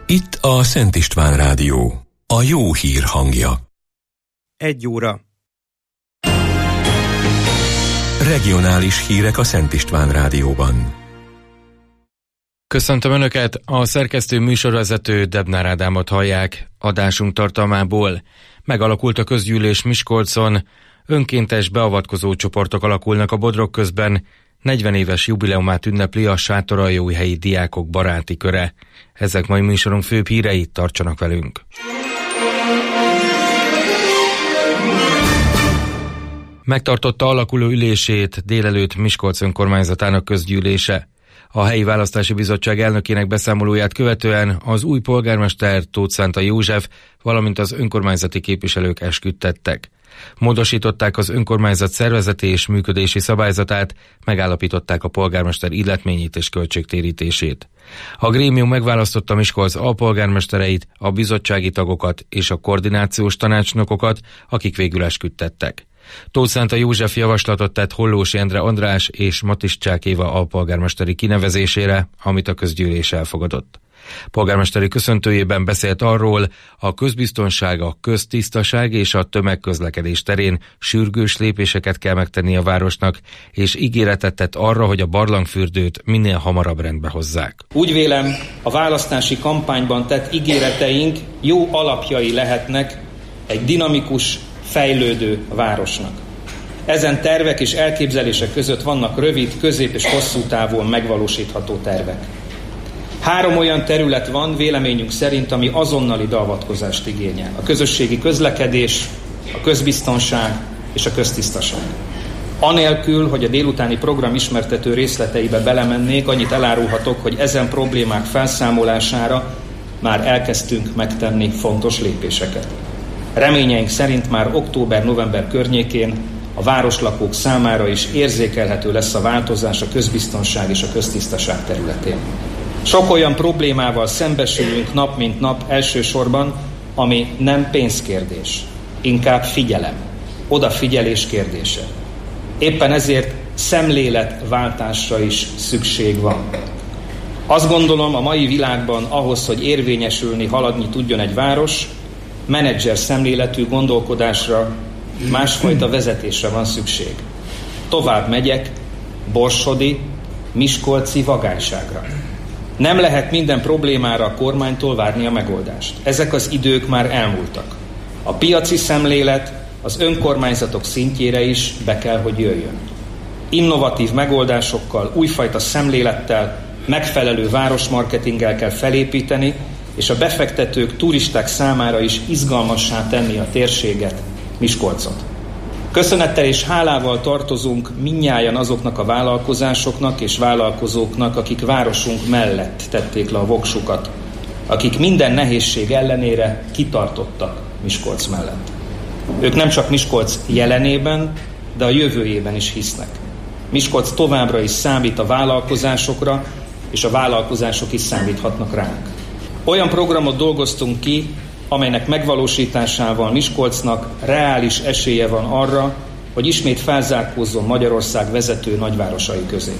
Itt a Szent István Rádió, a jó hír hangja. 1 óra. Regionális hírek a Szent István Rádióban. Köszöntöm Önöket, a szerkesztő műsorvezető Debnár Ádámot hallják. Adásunk tartalmából: megalakult a közgyűlés Miskolcon, önkéntes beavatkozó csoportok alakulnak a Bodrog közben, 40 éves jubileumát ünnepli a Sátoraljóhelyi diákok baráti köre. Ezek mai műsorunk főbb hírei, tartsanak velünk! Megtartotta alakuló ülését délelőtt Miskolc önkormányzatának közgyűlése. A helyi választási bizottság elnökének beszámolóját követően az új polgármester Tóth Szántai József, valamint az önkormányzati képviselők esküdtettek. Módosították az önkormányzat szervezeti és működési szabályzatát, megállapították a polgármester illetményét és költségtérítését. A grémium megválasztotta Miskolc alpolgármestereit, a bizottsági tagokat és a koordinációs tanácsnokokat, akik végül esküdtettek. Tóth Szántai József javaslatot tett Hollós Endre András és Matiszcsák Éva alpolgármesteri kinevezésére, amit a közgyűlés elfogadott. Polgármesteri köszöntőjében beszélt arról, a közbiztonság, a köztisztaság és a tömegközlekedés terén sürgős lépéseket kell megtenni a városnak, és ígéretet tett arra, hogy a barlangfürdőt minél hamarabb rendbe hozzák. Úgy vélem, a választási kampányban tett ígéreteink jó alapjai lehetnek egy dinamikus, fejlődő városnak. Ezen tervek és elképzelések között vannak rövid, közép és hosszú távon megvalósítható tervek. 3 olyan terület van véleményünk szerint, ami azonnali beavatkozást igényel. A közösségi közlekedés, a közbiztonság és a köztisztaság. Anélkül, hogy a délutáni program ismertető részleteibe belemennék, annyit elárulhatok, hogy ezen problémák felszámolására már elkezdtünk megtenni fontos lépéseket. Reményeink szerint már október-november környékén a városlakók számára is érzékelhető lesz a változás a közbiztonság és a köztisztaság területén. Sok olyan problémával szembesülünk nap mint nap elsősorban, ami nem pénzkérdés, inkább figyelem, odafigyelés kérdése. Éppen ezért szemléletváltásra is szükség van. Azt gondolom, a mai világban ahhoz, hogy érvényesülni, haladni tudjon egy város, menedzser szemléletű gondolkodásra, másfajta vezetésre van szükség. Tovább megyek borsodi, miskolci vagányságra. Nem lehet minden problémára a kormánytól várni a megoldást. Ezek az idők már elmúltak. A piaci szemlélet az önkormányzatok szintjére is be kell, hogy jöjjön. Innovatív megoldásokkal, újfajta szemlélettel, megfelelő városmarketinggel kell felépíteni, és a befektetők, turisták számára is izgalmassá tenni a térséget, Miskolcot. Köszönettel és hálával tartozunk mindnyájan azoknak a vállalkozásoknak és vállalkozóknak, akik városunk mellett tették le a voksukat, akik minden nehézség ellenére kitartottak Miskolc mellett. Ők nem csak Miskolc jelenében, de a jövőjében is hisznek. Miskolc továbbra is számít a vállalkozásokra, és a vállalkozások is számíthatnak ránk. Olyan programot dolgoztunk ki, amelynek megvalósításával Miskolcnak reális esélye van arra, hogy ismét felzárkózzon Magyarország vezető nagyvárosai közé.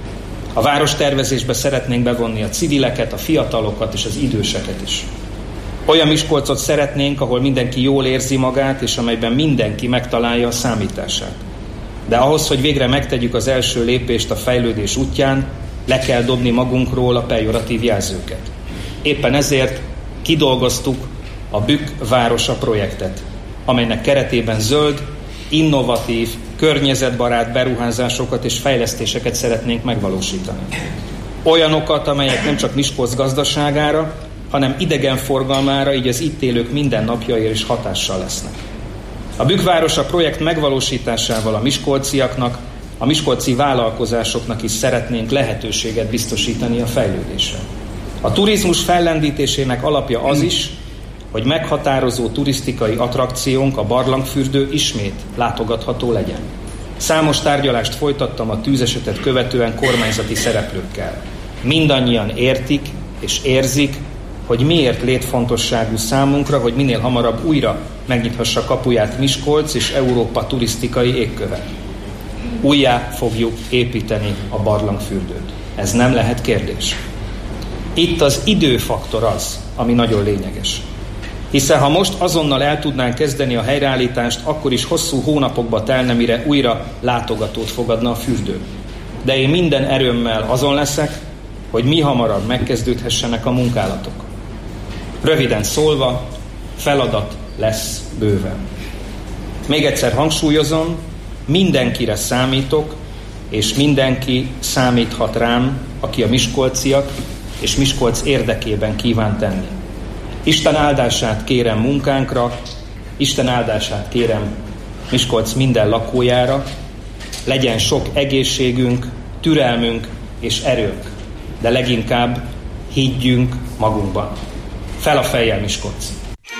A várostervezésbe szeretnénk bevonni a civileket, a fiatalokat és az időseket is. Olyan Miskolcot szeretnénk, ahol mindenki jól érzi magát, és amelyben mindenki megtalálja a számítását. De ahhoz, hogy végre megtegyük az első lépést a fejlődés útján, le kell dobni magunkról a pejoratív jelzőket. Éppen ezért kidolgoztuk a Bükk városa projektet, amelynek keretében zöld, innovatív, környezetbarát beruházásokat és fejlesztéseket szeretnénk megvalósítani. Olyanokat, amelyek nem csak Miskolc gazdaságára, hanem idegenforgalmára, így az itt élők mindennapjaira is hatással lesznek. A Bükk városa projekt megvalósításával a miskolciaknak, a miskolci vállalkozásoknak is szeretnénk lehetőséget biztosítani a fejlődésre. A turizmus fellendítésének alapja az is, hogy meghatározó turisztikai attrakciónk, a barlangfürdő ismét látogatható legyen. Számos tárgyalást folytattam a tűzesetet követően kormányzati szereplőkkel. Mindannyian értik és érzik, hogy miért létfontosságú számunkra, hogy minél hamarabb újra megnyithassa kapuját Miskolc és Európa turisztikai égköve. Újjá fogjuk építeni a barlangfürdőt. Ez nem lehet kérdés. Itt az időfaktor az, ami nagyon lényeges. Hiszen ha most azonnal el tudnánk kezdeni a helyreállítást, akkor is hosszú hónapokba telne, mire újra látogatót fogadna a fürdő. De én minden erőmmel azon leszek, hogy mi hamarabb megkezdődhessenek a munkálatok. Röviden szólva, feladat lesz bőven. Még egyszer hangsúlyozom, mindenkire számítok, és mindenki számíthat rám, aki a miskolciak és Miskolc érdekében kíván tenni. Isten áldását kérem munkánkra, Isten áldását kérem Miskolc minden lakójára, legyen sok egészségünk, türelmünk és erőnk, de leginkább higgyünk magunkban. Fel a fejjel, Miskolc!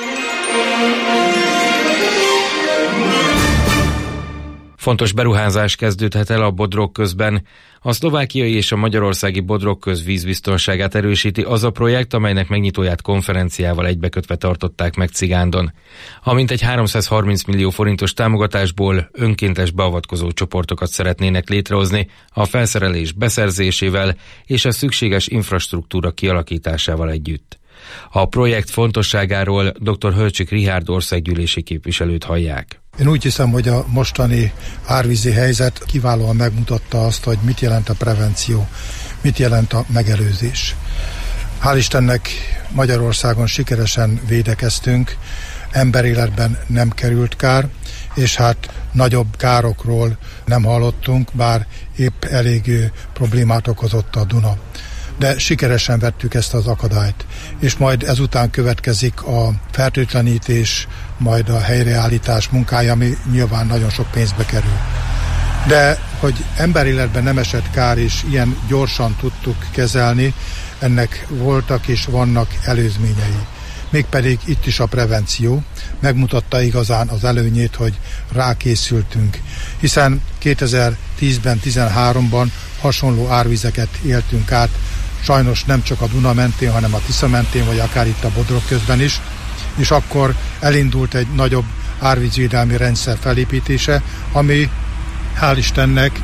Fontos beruházás kezdődhet el a Bodrog közben. A szlovákiai és a magyarországi Bodrog köz vízbiztonságát erősíti az a projekt, amelynek megnyitóját konferenciával egybekötve tartották meg Cigándon. A mintegy 330 millió forintos támogatásból önkéntes beavatkozó csoportokat szeretnének létrehozni a felszerelés beszerzésével és a szükséges infrastruktúra kialakításával együtt. A projekt fontosságáról dr. Hölcsik Richárd országgyűlési képviselőt hallják. Én úgy hiszem, hogy a mostani árvízi helyzet kiválóan megmutatta azt, hogy mit jelent a prevenció, mit jelent a megelőzés. Hál' Istennek Magyarországon sikeresen védekeztünk, emberéletben nem került kár, és hát nagyobb károkról nem hallottunk, bár épp elég problémát okozott a Duna. De sikeresen vettük ezt az akadályt, és majd ezután következik a fertőtlenítés, majd a helyreállítás munkája, ami nyilván nagyon sok pénzbe kerül. De hogy emberéletben nem esett kár, és ilyen gyorsan tudtuk kezelni, ennek voltak és vannak előzményei. Mégpedig itt is a prevenció megmutatta igazán az előnyét, hogy rákészültünk. Hiszen 2010-ben, 13-ban hasonló árvizeket éltünk át, sajnos nem csak a Duna mentén, hanem a Tisza mentén, vagy akár itt a Bodrog közben is, és akkor elindult egy nagyobb árvízvédelmi rendszer felépítése, ami hál' Istennek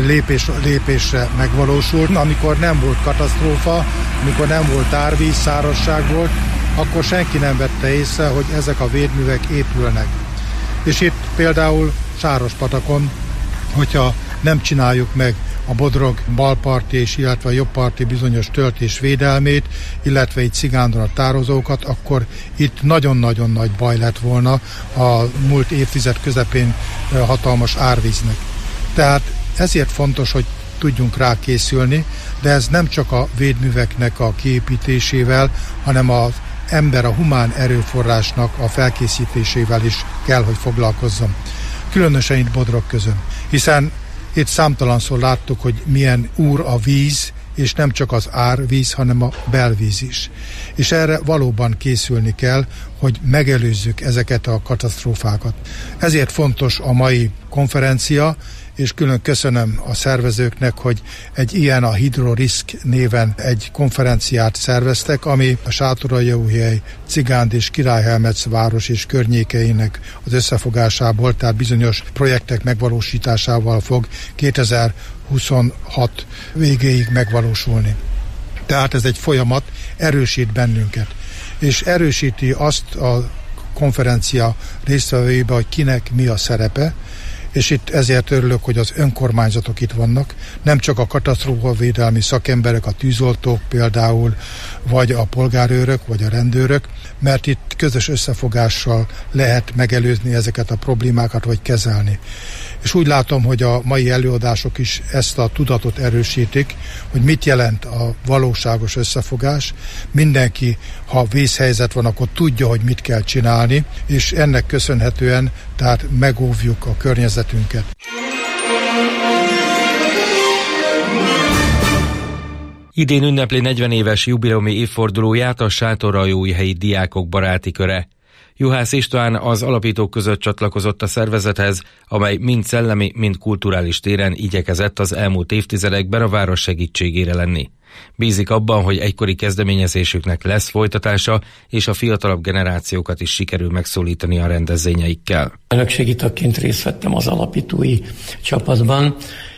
lépésre megvalósult. Amikor nem volt katasztrófa, amikor nem volt árvíz, szárazság volt, akkor senki nem vette észre, hogy ezek a védművek épülnek. És itt például Sárospatakon, hogyha nem csináljuk meg a Bodrog balparti és illetve a jobbparti bizonyos töltés védelmét, illetve itt Cigándon a tározókat, akkor itt nagyon-nagyon nagy baj lett volna a múlt évtized közepén hatalmas árvíznek. Tehát ezért fontos, hogy tudjunk rá készülni, de ez nem csak a védműveknek a kiépítésével, hanem az ember, a humán erőforrásnak a felkészítésével is kell, hogy foglalkozzon. Különösen itt Bodrog közön, hiszen itt számtalanszor láttuk, hogy milyen úr a víz, és nem csak az árvíz, hanem a belvíz is. És erre valóban készülni kell, hogy megelőzzük ezeket a katasztrófákat. Ezért fontos a mai konferencia, és külön köszönöm a szervezőknek, hogy egy ilyen a HydroRisk néven egy konferenciát szerveztek, ami a Sátoraljaújhely, Cigánd és Királyhelmec város és környékeinek az összefogásából, tehát bizonyos projektek megvalósításával fog 2026 végéig megvalósulni. Tehát ez egy folyamat, erősít bennünket. És erősíti azt a konferencia résztvevőibe, hogy kinek mi a szerepe, és itt ezért örülök, hogy az önkormányzatok itt vannak, nem csak a katasztrófavédelmi szakemberek, a tűzoltók például, vagy a polgárőrök, vagy a rendőrök, mert itt közös összefogással lehet megelőzni ezeket a problémákat, vagy kezelni. És úgy látom, hogy a mai előadások is ezt a tudatot erősítik, hogy mit jelent a valóságos összefogás. Mindenki, ha vészhelyzet van, akkor tudja, hogy mit kell csinálni, és ennek köszönhetően tehát megóvjuk a környezetünket. Idén ünnepli 40 éves jubileumi évfordulóját a Sátoraljaújhelyi Diákok Baráti Köre. Juhász István az alapítók között csatlakozott a szervezethez, amely mind szellemi, mind kulturális téren igyekezett az elmúlt évtizedekben a város segítségére lenni. Bízik abban, hogy egykori kezdeményezésüknek lesz folytatása, és a fiatalabb generációkat is sikerül megszólítani a rendezvényeikkel. Elnökségi tagként részt vettem az alapítói csapatban.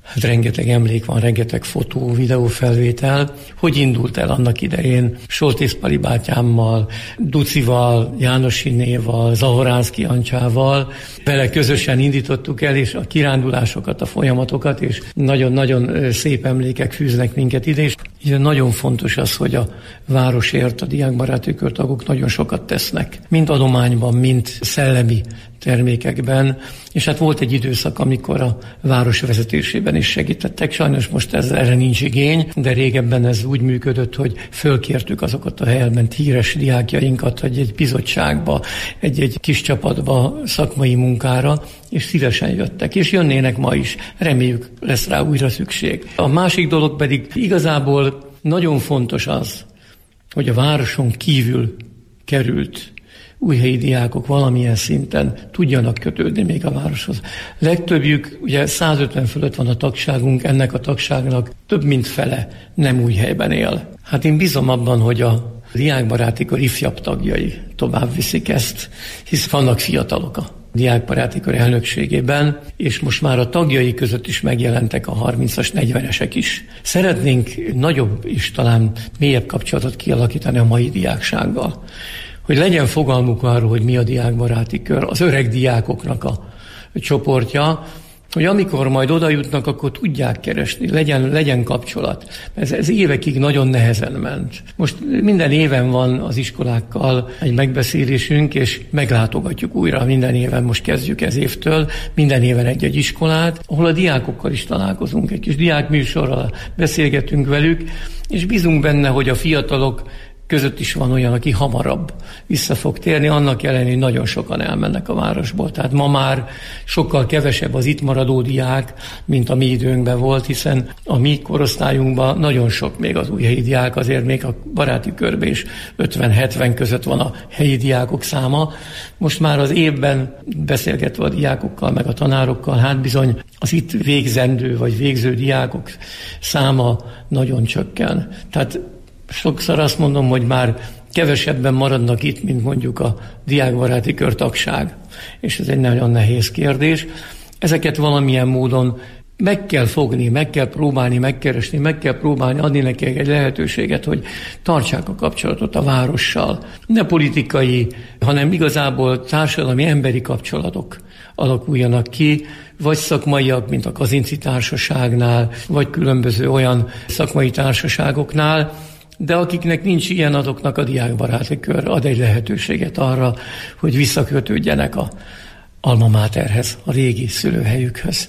Hát rengeteg emlék van, rengeteg fotó, videófelvétel. Hogy indult el annak idején Soltész Pali bátyámmal, Ducival, Jánosinéval, Zahoránszky Ancsával. Vele közösen indítottuk el, és a kirándulásokat, a folyamatokat, és nagyon-nagyon szép emlékek fűznek minket ide. És így nagyon fontos az, hogy a városért a diákbaráti körtagok nagyon sokat tesznek. Mind adományban, mind szellemi termékekben, és hát volt egy időszak, amikor a város vezetésében is segítettek. Sajnos most erre nincs igény, de régebben ez úgy működött, hogy fölkértük azokat a helyen híres diákjainkat, hogy egy bizottságba, egy kis csapatba szakmai munkára, és szívesen jöttek, és jönnének ma is. Reméljük, lesz rá újra szükség. A másik dolog pedig igazából nagyon fontos az, hogy a városon kívül került újhelyi diákok valamilyen szinten tudjanak kötődni még a városhoz. Legtöbbjük, ugye 150 fölött van a tagságunk, ennek a tagságnak több mint fele nem Újhelyben él. Hát én bízom abban, hogy a diákbaráti kör ifjabb tagjai tovább viszik ezt, hisz vannak fiatalok a diákbaráti kör elnökségében, és most már a tagjai között is megjelentek a 30-as, 40-esek is. Szeretnénk nagyobb és talán mélyebb kapcsolatot kialakítani a mai diáksággal, hogy legyen fogalmuk arról, hogy mi a diákbaráti kör, az öreg diákoknak a csoportja, hogy amikor majd oda jutnak, akkor tudják keresni, legyen kapcsolat. Ez évekig nagyon nehezen ment. Most minden éven van az iskolákkal egy megbeszélésünk, és meglátogatjuk újra minden éven, most kezdjük ez évtől, minden éven egy-egy iskolát, ahol a diákokkal is találkozunk, egy kis diákműsorral beszélgetünk velük, és bízunk benne, hogy a fiatalok között is van olyan, aki hamarabb vissza fog térni, annak ellenére, hogy nagyon sokan elmennek a városból. Tehát ma már sokkal kevesebb az itt maradó diák, mint a mi időnkben volt, hiszen a mi korosztályunkban nagyon sok még az újhelyi diák, azért még a baráti körben is 50-70 között van a helyi diákok száma. Most már az évben beszélgetve a diákokkal, meg a tanárokkal, hát bizony az itt végzendő vagy végző diákok száma nagyon csökken. Tehát sokszor azt mondom, hogy már kevesebben maradnak itt, mint mondjuk a diákbaráti kör tagság. És ez egy nagyon nehéz kérdés. Ezeket valamilyen módon meg kell fogni, meg kell próbálni, megkeresni, meg kell próbálni adni nekik egy lehetőséget, hogy tartsák a kapcsolatot a várossal. Ne politikai, hanem igazából társadalmi, emberi kapcsolatok alakuljanak ki, vagy szakmaiak, mint a Kazinczy Társaságnál, vagy különböző olyan szakmai társaságoknál, de akiknek nincs ilyen, azoknak a diákbaráti kör ad egy lehetőséget arra, hogy visszakötődjenek a alma materhez, a régi szülőhelyükhöz.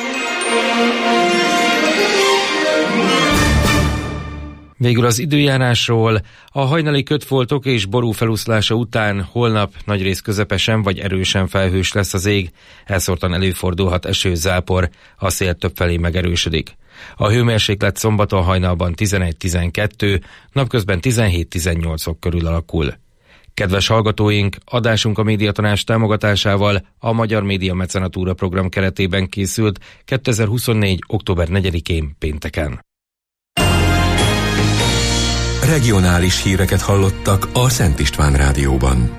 Végül az időjárásról. A hajnali kötfoltok és ború feluszlása után holnap nagyrészt közepesen vagy erősen felhős lesz az ég, elszórtan előfordulhat eső-zápor, a szél többfelé megerősödik. A hőmérséklet szombaton hajnalban 11-12, napközben 17-18 fok körül alakul. Kedves hallgatóink, adásunk a Médiatanács támogatásával a Magyar Média Mecenatúra program keretében készült 2024. október 4-én pénteken. Regionális híreket hallottak a Szent István Rádióban.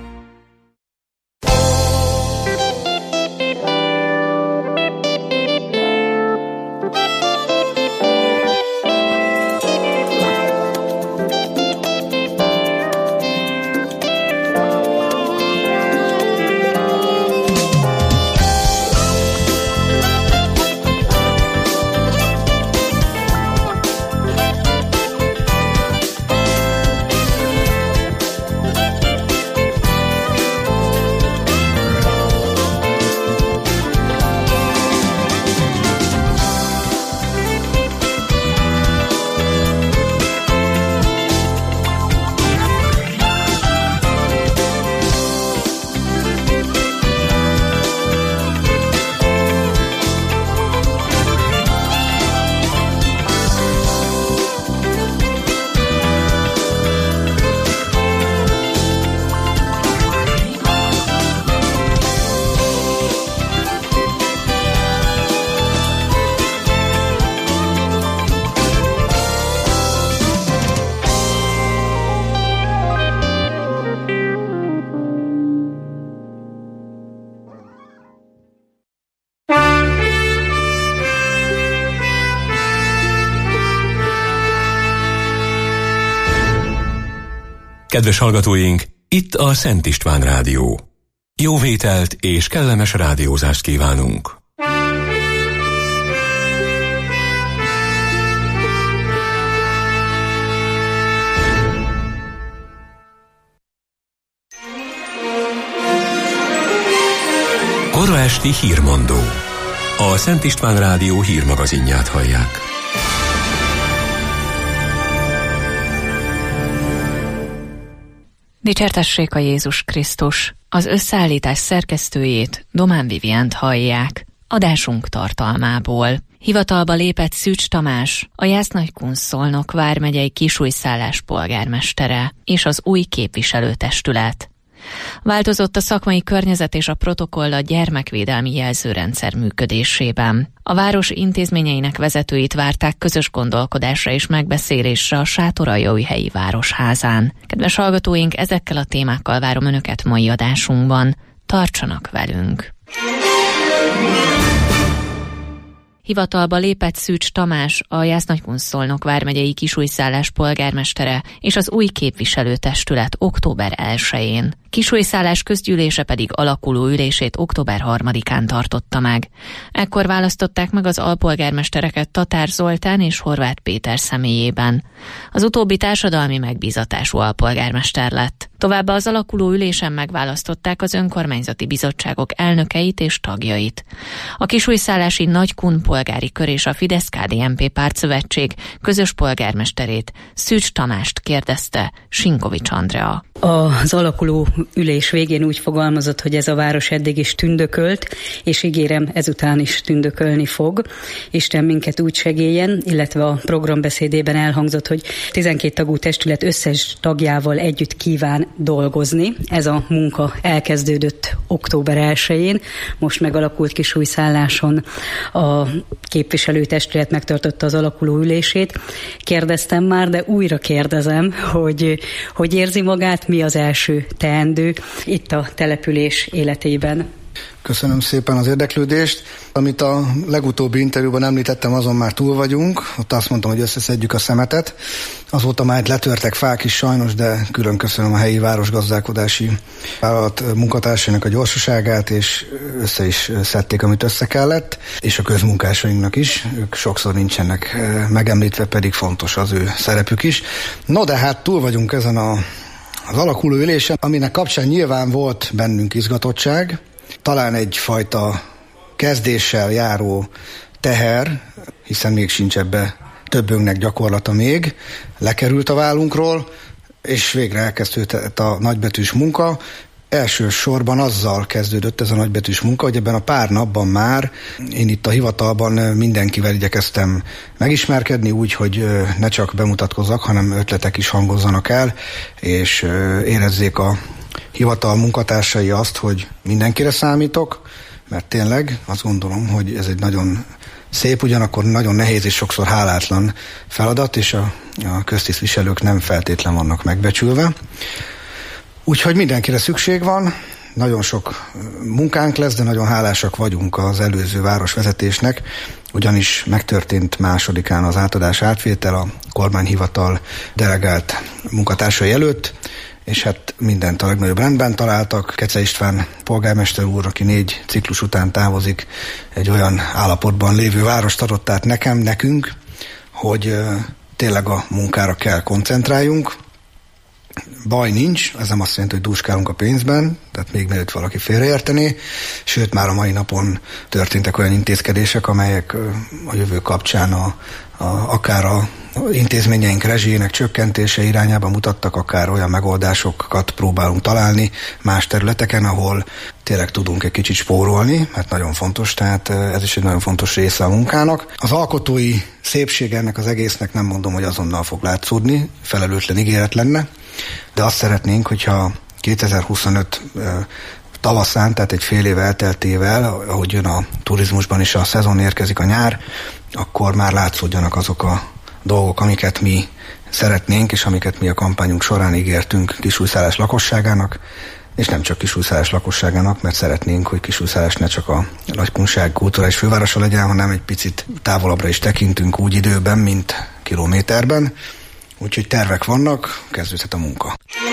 Kedves hallgatóink, itt a Szent István Rádió. Jó vételt és kellemes rádiózást kívánunk! Kora esti hírmondó. A Szent István Rádió hírmagazinját hallják. Dicsértessék a Jézus Krisztus! Az összeállítás szerkesztőjét, Domán Vivient hallják. Adásunk tartalmából. Hivatalba lépett Szűcs Tamás, a Jász-Nagykunszolnok vármegyei Kisújszállás polgármestere és az új képviselőtestület. Változott a szakmai környezet és a protokoll a gyermekvédelmi jelzőrendszer működésében. A város intézményeinek vezetőit várták közös gondolkodásra és megbeszélésre a Sátoraljaújhelyi Városházán. Kedves hallgatóink, ezekkel a témákkal várom Önöket mai adásunkban. Tartsanak velünk! Hivatalba lépett Szűcs Tamás, a Jász-Nagykunszolnok vármegyei Kisújszállás polgármestere és az új képviselőtestület október 1-én. Kisújszállás közgyűlése pedig alakuló ülését október 3-án tartotta meg. Ekkor választották meg az alpolgármestereket Tatár Zoltán és Horváth Péter személyében. Az utóbbi társadalmi megbízatású alpolgármester lett. Továbbá az alakuló ülésen megválasztották az önkormányzati bizottságok elnökeit és tagjait. A kisújszállási Nagykun polgári kör és a Fidesz-KDNP pártszövetség közös polgármesterét, Szűcs Tamást kérdezte Sinkovics Andrea. Az alakuló ülés végén úgy fogalmazott, hogy ez a város eddig is tündökölt, és ígérem, ezután is tündökölni fog. Isten minket úgy segéljen, illetve a programbeszédében elhangzott, hogy 12 tagú testület összes tagjával együtt kíván dolgozni. Ez a munka elkezdődött október 1-én, most megalakult Kisújszálláson a képviselőtestület megtartotta az alakuló ülését. Kérdeztem már, de újra kérdezem, hogy érzi magát, mi az első teendő itt a település életében. Köszönöm szépen az érdeklődést. Amit a legutóbbi interjúban említettem, azon már túl vagyunk. Ott azt mondtam, hogy összeszedjük a szemetet. Azóta már letörtek fák is sajnos, de külön köszönöm a helyi városgazdálkodási vállalat munkatársainak a gyorsaságát, és össze is szedték, amit össze kellett, és a közmunkásainknak is. Ők sokszor nincsenek megemlítve, pedig fontos az ő szerepük is. No, de hát túl vagyunk ezen az alakuló ülésen, aminek kapcsán nyilván volt bennünk izgatottság, talán egyfajta kezdéssel járó teher, hiszen még sincs ebbe többünknek gyakorlata még, lekerült a vállunkról, és végre elkezdődött a nagybetűs munka. Elsősorban azzal kezdődött ez a nagybetűs munka, hogy ebben a pár napban már én itt a hivatalban mindenkivel igyekeztem megismerkedni úgy, hogy ne csak bemutatkozzak, hanem ötletek is hangozzanak el, és érezzék a hivatal munkatársai azt, hogy mindenkire számítok, mert tényleg azt gondolom, hogy ez egy nagyon szép, ugyanakkor nagyon nehéz és sokszor hálátlan feladat, és a köztisztviselők nem feltétlen vannak megbecsülve. Úgyhogy mindenkire szükség van, nagyon sok munkánk lesz, de nagyon hálásak vagyunk az előző városvezetésnek, ugyanis megtörtént 2-án az átadás átvétel a kormányhivatal delegált munkatársai előtt, és hát mindent a legnagyobb rendben találtak. Kece István polgármester úr, aki 4 ciklus után távozik, egy olyan állapotban lévő várost adott át nekünk, hogy tényleg a munkára kell koncentráljunk. Baj nincs, ez nem azt jelenti, hogy dúskálunk a pénzben, tehát még mielőtt valaki félreértené, sőt már a mai napon történtek olyan intézkedések, amelyek a jövő kapcsán akár a intézményeink rezsijének csökkentése irányába mutattak, akár olyan megoldásokat próbálunk találni más területeken, ahol tényleg tudunk egy kicsit spórolni, mert nagyon fontos, tehát ez is egy nagyon fontos része a munkának. Az alkotói szépség ennek az egésznek nem mondom, hogy azonnal fog látszódni, felelőtlen ígéret lenne, de azt szeretnénk, hogyha 2025 tavaszán, tehát egy fél év elteltével, ahogy jön a turizmusban is a szezon, érkezik a nyár, akkor már látszódjanak azok a dolgok, amiket mi szeretnénk, és amiket mi a kampányunk során ígértünk Kisújszállás lakosságának, és nem csak Kisújszállás lakosságának, mert szeretnénk, hogy Kisújszállás ne csak a nagykunság kulturális fővárosa legyen, hanem egy picit távolabbra is tekintünk úgy időben, mint kilométerben. Úgyhogy tervek vannak, kezdődhet a munka.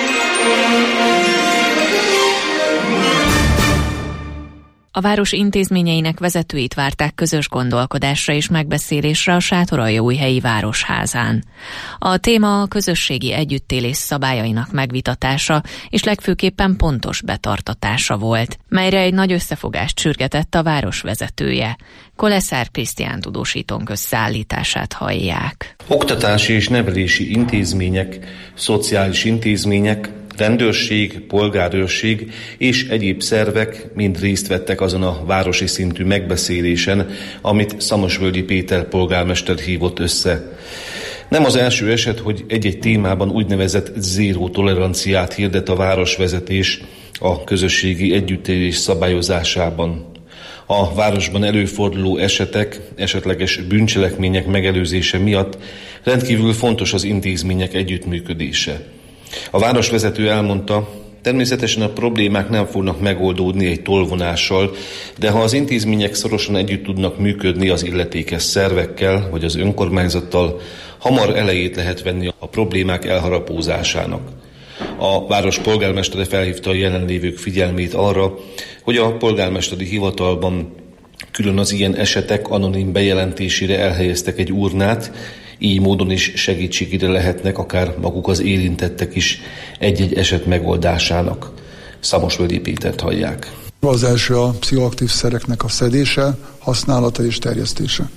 A város intézményeinek vezetőit várták közös gondolkodásra és megbeszélésre a Sátoraljaújhelyi Városházán. A téma a közösségi együttélés szabályainak megvitatása és legfőképpen pontos betartatása volt, melyre egy nagy összefogást sürgetett a város vezetője. Koleszár Krisztián tudósítónk összeállítását hallják. Oktatási és nevelési intézmények, szociális intézmények, rendőrség, polgárőrség és egyéb szervek mind részt vettek azon a városi szintű megbeszélésen, amit Szamosvölgyi Péter polgármester hívott össze. Nem az első eset, hogy egy-egy témában úgynevezett zéró toleranciát hirdet a városvezetés a közösségi együttélés szabályozásában. A városban előforduló esetek, esetleges bűncselekmények megelőzése miatt rendkívül fontos az intézmények együttműködése. A városvezető elmondta, természetesen a problémák nem fognak megoldódni egy tollvonással, de ha az intézmények szorosan együtt tudnak működni az illetékes szervekkel vagy az önkormányzattal, hamar elejét lehet venni a problémák elharapózásának. A város polgármestere felhívta a jelenlévők figyelmét arra, hogy a polgármesteri hivatalban külön az ilyen esetek anonim bejelentésére elhelyeztek egy urnát, így módon is segítségére lehetnek akár maguk az érintettek is egy-egy eset megoldásának. Szamosvölgyi Pétert hallják. Az első a pszichoaktív szereknek a szedése, használata és terjesztése.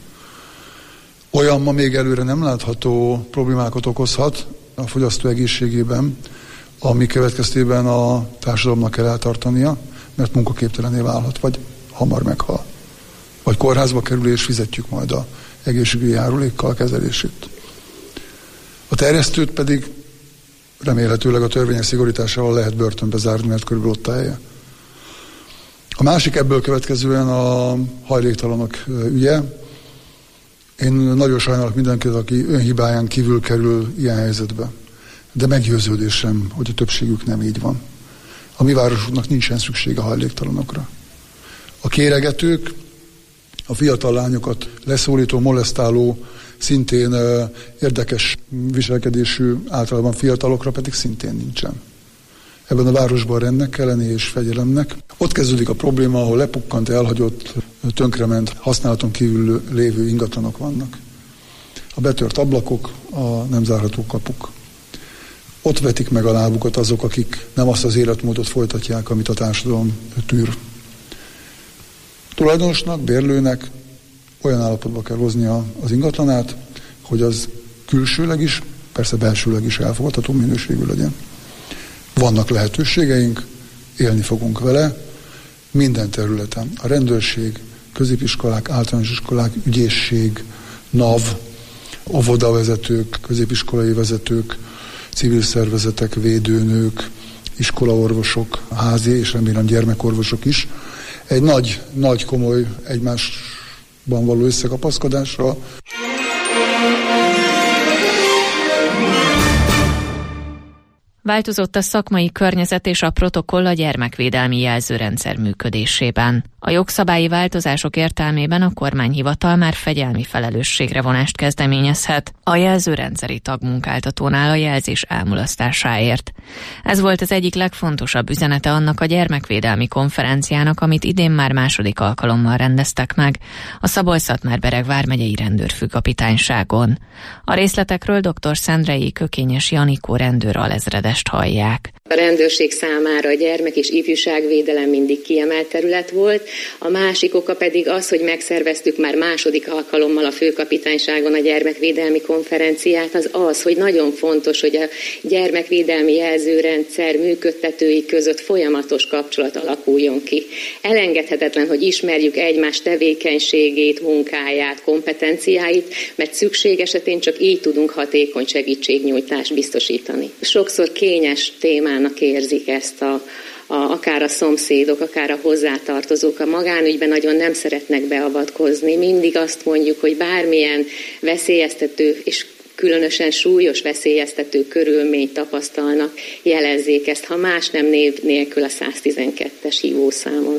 Olyan ma még előre nem látható problémákat okozhat a fogyasztó egészségében, ami következtében a társadalomnak kell eltartania, mert munkaképtelené válhat, vagy hamar meghal. Vagy kórházba kerül, és fizetjük majd a egészségügyi járulékkal a kezelését. A terjesztőt pedig remélhetőleg a törvények szigorításával lehet börtönbe zárni, mert körülbelül ott a helye. A másik ebből következően a hajléktalanok ügye. Én nagyon sajnálok mindenkit, aki önhibáján kívül kerül ilyen helyzetbe. De meggyőződésem, hogy a többségük nem így van. A mi városunknak nincsen szüksége hajléktalanokra. A kéregetők, a fiatal lányokat leszólító, molesztáló, szintén érdekes viselkedésű, általában fiatalokra pedig szintén nincsen. Ebben a városban rendnek kell lenni és fegyelemnek. Ott kezdődik a probléma, ahol lepukkant, elhagyott, tönkrement, használaton kívül lévő ingatlanok vannak. A betört ablakok, a nem zárható kapuk. Ott vetik meg a lábukat azok, akik nem azt az életmódot folytatják, amit a társadalom tűr. Tulajdonosnak, bérlőnek olyan állapotba kell hoznia az ingatlanát, hogy az külsőleg is, persze belsőleg is elfogadható minőségű legyen. Vannak lehetőségeink, élni fogunk vele minden területen. A rendőrség, középiskolák, általános iskolák, ügyészség, NAV, óvodavezetők, középiskolai vezetők, civil szervezetek, védőnők, iskolaorvosok, házi és remélem gyermekorvosok is. Egy nagy komoly egymásban való összekapaszkodásra. Változott a szakmai környezet és a protokoll a gyermekvédelmi jelzőrendszer működésében. A jogszabályi változások értelmében a kormányhivatal már fegyelmi felelősségre vonást kezdeményezhet a jelzőrendszeri tagmunkáltatónál a jelzés elmulasztásáért. Ez volt az egyik legfontosabb üzenete annak a gyermekvédelmi konferenciának, amit idén már második alkalommal rendeztek meg a Szabolcs-Szatmár-Bereg vármegyei rendőrfőkapitányságon. A részletekről dr. Szendrei Kökényes Janikó rendőr alezredest hallják. A rendőrség számára a gyermek- és ifjúságvédelem mindig kiemelt terület volt. A másik oka pedig az, hogy megszerveztük már második alkalommal a főkapitányságon a gyermekvédelmi konferenciát, az, hogy nagyon fontos, hogy a gyermekvédelmi jelzőrendszer működtetői között folyamatos kapcsolat alakuljon ki. Elengedhetetlen, hogy ismerjük egymás tevékenységét, munkáját, kompetenciáit, mert szükség esetén csak így tudunk hatékony segítségnyújtást biztosítani. Sokszor kényes témának érzik ezt akár a szomszédok, akár a hozzátartozók. A magánügyben nagyon nem szeretnek beavatkozni. Mindig azt mondjuk, hogy bármilyen veszélyeztető és különösen súlyos veszélyeztető körülményt tapasztalnak, jelezzék ezt, ha más nem név nélkül a 112-es hívószámon.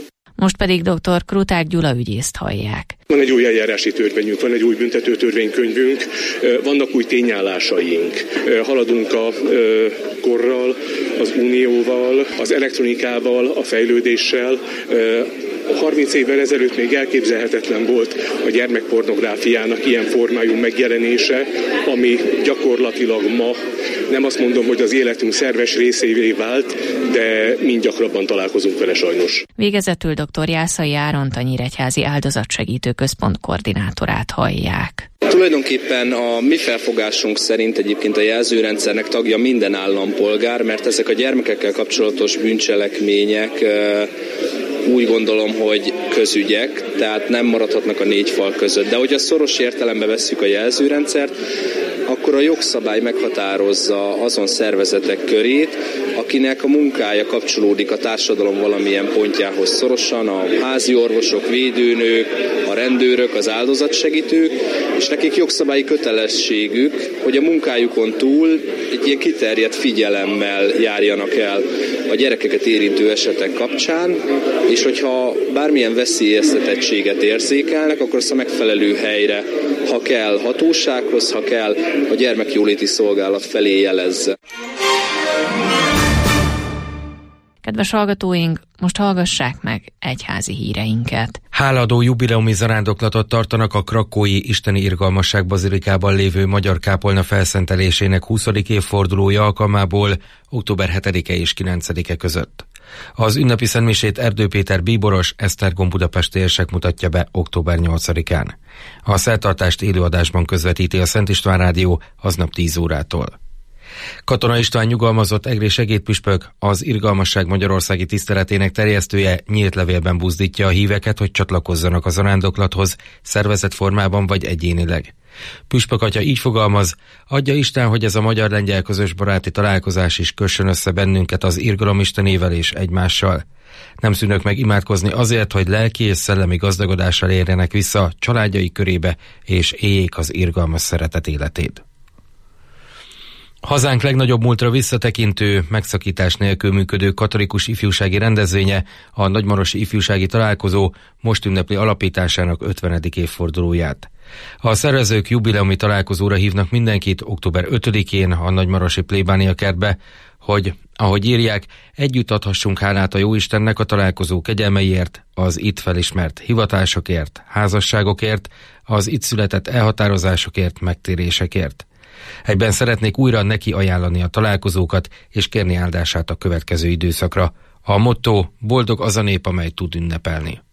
Most pedig dr. Kruták Gyula ügyészt hallják. Van egy új eljárási törvényünk, van egy új büntető törvénykönyvünk, vannak új tényállásaink. Haladunk a korral, az unióval, az elektronikával, a fejlődéssel. 30 évvel ezelőtt még elképzelhetetlen volt a gyermekpornográfiának ilyen formájú megjelenése, ami gyakorlatilag ma, nem azt mondom, hogy az életünk szerves részévé vált, de mind gyakrabban találkozunk vele sajnos. Végezetül dr. Jászai Áront, a Nyíregyházi Áldozatsegítő Központ koordinátorát hallják. Tulajdonképpen a mi felfogásunk szerint egyébként a jelzőrendszernek tagja minden állampolgár, mert ezek a gyermekekkel kapcsolatos bűncselekmények úgy gondolom, hogy közügyek, tehát nem maradhatnak a négy fal között. De hogy a szoros értelembe vesszük a jelzőrendszert, akkor a jogszabály meghatározza azon szervezetek körét, akinek a munkája kapcsolódik a társadalom valamilyen pontjához szorosan, a házi orvosok, védőnők, a rendőrök, az áldozatsegítők, és nekik jogszabályi kötelességük, hogy a munkájukon túl egy ilyen kiterjedt figyelemmel járjanak el a gyerekeket érintő esetek kapcsán, és hogyha bármilyen veszélyeztetettséget érzékelnek, akkor azt a megfelelő helyre, ha kell hatósághoz, ha kell a gyermekjóléti szolgálat felé jelezze. Kedves hallgatóink, most hallgassák meg egyházi híreinket. Hálaadó jubileumi zarándoklatot tartanak a krakói Isteni Irgalmasság bazilikában lévő magyar kápolna felszentelésének 20. évfordulója alkalmából október 7-e és 9-e között. Az ünnepi szentmisét Erdő Péter bíboros, Esztergom budapesti érsek mutatja be október 8-án. A szertartást élőadásban közvetíti a Szent István Rádió aznap 10 órától. Katona István nyugalmazott egri segédpüspök, az Irgalmasság magyarországi tiszteletének terjesztője nyílt levélben buzdítja a híveket, hogy csatlakozzanak a zarándoklathoz, szervezett formában vagy egyénileg. Püspök atya így fogalmaz: adja Isten, hogy ez a magyar-lengyel közös baráti találkozás is kössön össze bennünket az irgalom Istenével és egymással. Nem szűnök meg imádkozni azért, hogy lelki és szellemi gazdagodással érjenek vissza családjai körébe, és éljék az irgalmas szeretet életét. Hazánk legnagyobb múltra visszatekintő, megszakítás nélkül működő katolikus ifjúsági rendezvénye, a Nagymarosi Ifjúsági Találkozó most ünnepli alapításának 50. évfordulóját. A szervezők jubileumi találkozóra hívnak mindenkit október 5-én a Nagymarosi Plébánia kertbe, hogy, ahogy írják, együtt adhassunk hálát a Jóistennek a találkozó kegyelmeiért, az itt felismert hivatásokért, házasságokért, az itt született elhatározásokért, megtérésekért. Egyben szeretnék újra neki ajánlani a találkozókat és kérni áldását a következő időszakra. A motto: boldog az a nép, amely tud ünnepelni.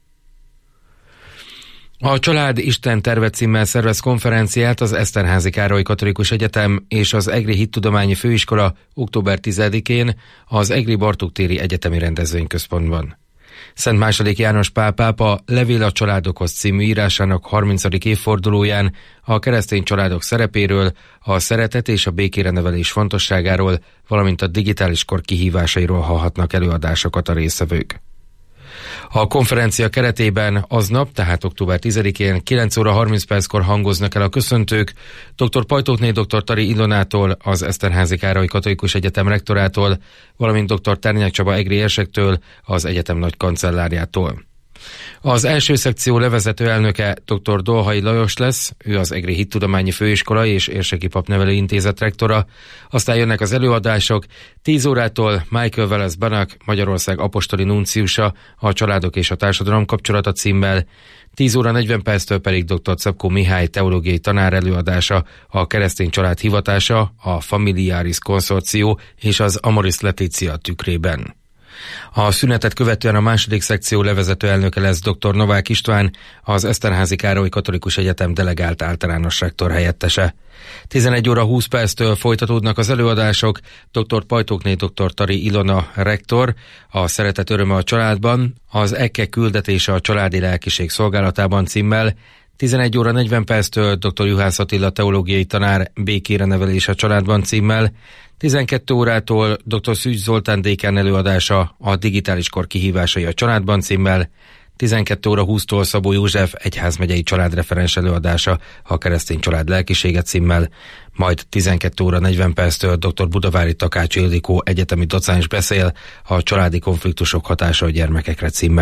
A Család Isten terve címmel szervez konferenciát az Eszterházy Károly Katolikus Egyetem és az Egri Hittudományi Főiskola október 10-én az Egri Bartók téri egyetemi rendezvényközpontban. Szent II. János Pál pápa Levél a családokhoz című írásának 30. évfordulóján a keresztény családok szerepéről, a szeretet és a békére nevelés fontosságáról, valamint a digitális kor kihívásairól hallhatnak előadásokat a résztvevők. A konferencia keretében aznap, tehát október 10-én 9 óra 30 perckor hangoznak el a köszöntők dr. Pajtókné dr. Tari Ilonától, az Eszterházy Károly Katolikus Egyetem rektorától, valamint dr. Tárnyák Csaba egri érsektől, az egyetem nagy kancellárjától. Az első szekció levezető elnöke dr. Dolhai Lajos lesz, ő az Egri Hittudományi Főiskola és Érseki Papnevelő Intézet rektora, aztán jönnek az előadások, 10 órától Michael Wallace Banach, Magyarország apostoli nunciusa, a Családok és a Társadalom kapcsolata címmel, 10 óra 40 perctől pedig dr. Szabkó Mihály teológiai tanár előadása, a keresztény család hivatása, a Familiaris konszorció és az Amoris Laetitia tükrében. A szünetet követően a második szekció levezető elnöke lesz dr. Novák István, az Eszterházy Károly Katolikus Egyetem delegált általános rektor helyettese. 11 óra 20 perctől folytatódnak az előadások, dr. Pajtókné dr. Tari Ilona rektor, a Szeretet öröme a családban, az EKKE küldetése a családi lelkiség szolgálatában címmel, 11 óra 40 perctől dr. Juhász Attila teológiai tanár békére nevelés a családban címmel, 12 órától dr. Szűcs Zoltán dékán előadása a digitális kor kihívásai a családban címmel, 12 óra 20-tól Szabó József egyházmegyei családreferens előadása a keresztény család lelkisége címmel, majd 12 óra 40 perctől dr. Budavári Takács Ildikó egyetemi docens beszél a családi konfliktusok hatása a gyermekekre címmel.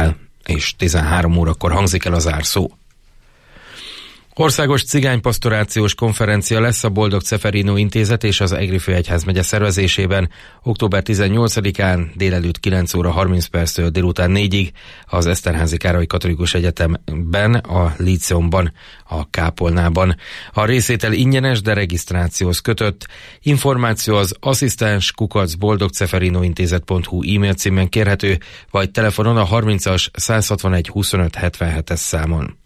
és 13 órakor hangzik el a zárszó. Országos cigánypastorációs konferencia lesz a Boldog Ceferino Intézet és az Egri Főegyházmegye szervezésében október 18-án délelőtt 9 óra 30 perctől délután 4-ig az Eszterházy Károly Katolikus Egyetemben, a Líceumban, a Kápolnában. A részétel ingyenes, de regisztrációhoz kötött. Információ az asszisztens@boldogceferinointézet.hu e-mail címen kérhető, vagy telefonon a 30-as 161 25 77-es számon.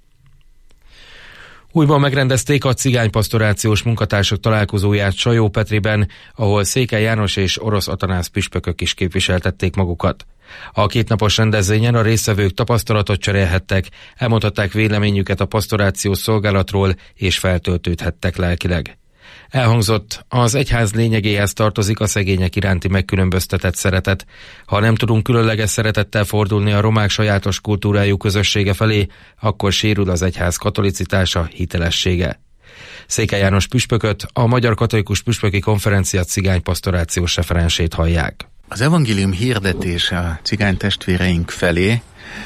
Újban megrendezték a cigánypastorációs munkatársak találkozóját Sajó-Petriben, ahol Székely János és Orosz Atanász püspökök is képviseltették magukat. A kétnapos rendezvényen a résztvevők tapasztalatot cserélhettek, elmondhatták véleményüket a pastorációs szolgálatról és feltöltődhettek lelkileg. Elhangzott, az egyház lényegéhez tartozik a szegények iránti megkülönböztetett szeretet. Ha nem tudunk különleges szeretettel fordulni a romák sajátos kultúrájú közössége felé, akkor sérül az egyház katolicitása, hitelessége. Székely János püspököt, a Magyar Katolikus Püspöki Konferencia cigánypastorációs referensét hallják. Az evangélium hirdetése a cigány testvéreink felé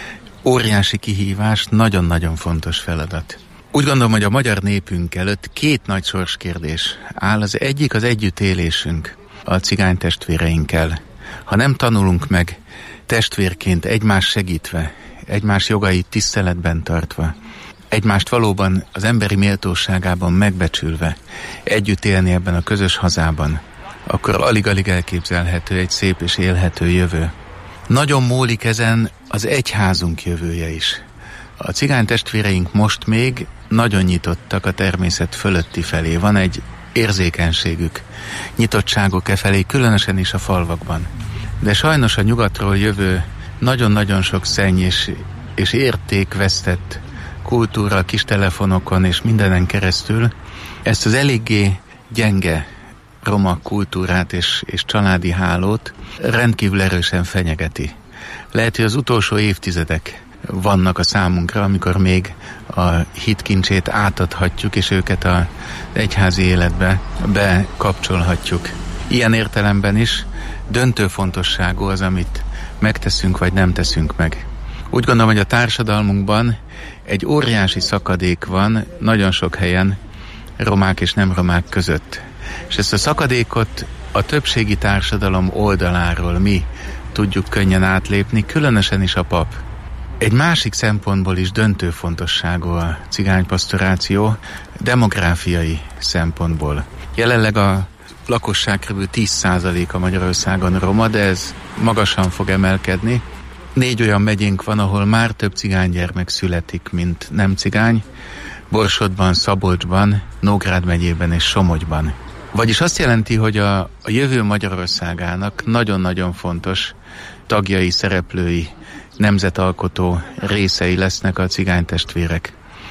óriási kihívás, nagyon-nagyon fontos feladat. Úgy gondolom, hogy a magyar népünk előtt két nagy sorskérdés áll. Az egyik az együttélésünk a cigány testvéreinkkel. Ha nem tanulunk meg testvérként egymás segítve, egymás jogait tiszteletben tartva, egymást valóban az emberi méltóságában megbecsülve, együtt élni ebben a közös hazában, akkor alig-alig elképzelhető egy szép és élhető jövő. Nagyon múlik ezen az egyházunk jövője is. A cigány testvéreink most még nagyon nyitottak a természet fölötti felé. Van egy érzékenységük, nyitottságuk e felé, különösen is a falvakban. De sajnos a nyugatról jövő nagyon-nagyon sok szenny és értékvesztett kultúra, kis telefonokon és mindenen keresztül ezt az eléggé gyenge roma kultúrát és családi hálót rendkívül erősen fenyegeti. Lehet, hogy az utolsó évtizedek vannak a számunkra, amikor még a hitkincsét átadhatjuk, és őket az egyházi életbe bekapcsolhatjuk. Ilyen értelemben is döntő fontosságú az, amit megteszünk, vagy nem teszünk meg. Úgy gondolom, hogy a társadalmunkban egy óriási szakadék van nagyon sok helyen romák és nem romák között. És ezt a szakadékot a többségi társadalom oldaláról mi tudjuk könnyen átlépni, különösen is a pap. Egy másik szempontból is döntő fontosságú a cigánypastoráció, demográfiai szempontból. Jelenleg a lakosság kb. 10%-a Magyarországon roma, de ez magasan fog emelkedni. 4 olyan megyénk van, ahol már több cigánygyermek születik, mint nem cigány. Borsodban, Szabolcsban, Nógrád megyében és Somogyban. Vagyis azt jelenti, hogy a jövő Magyarországának nagyon-nagyon fontos tagjai, szereplői, nemzetalkotó részei lesznek a cigánytestvérek.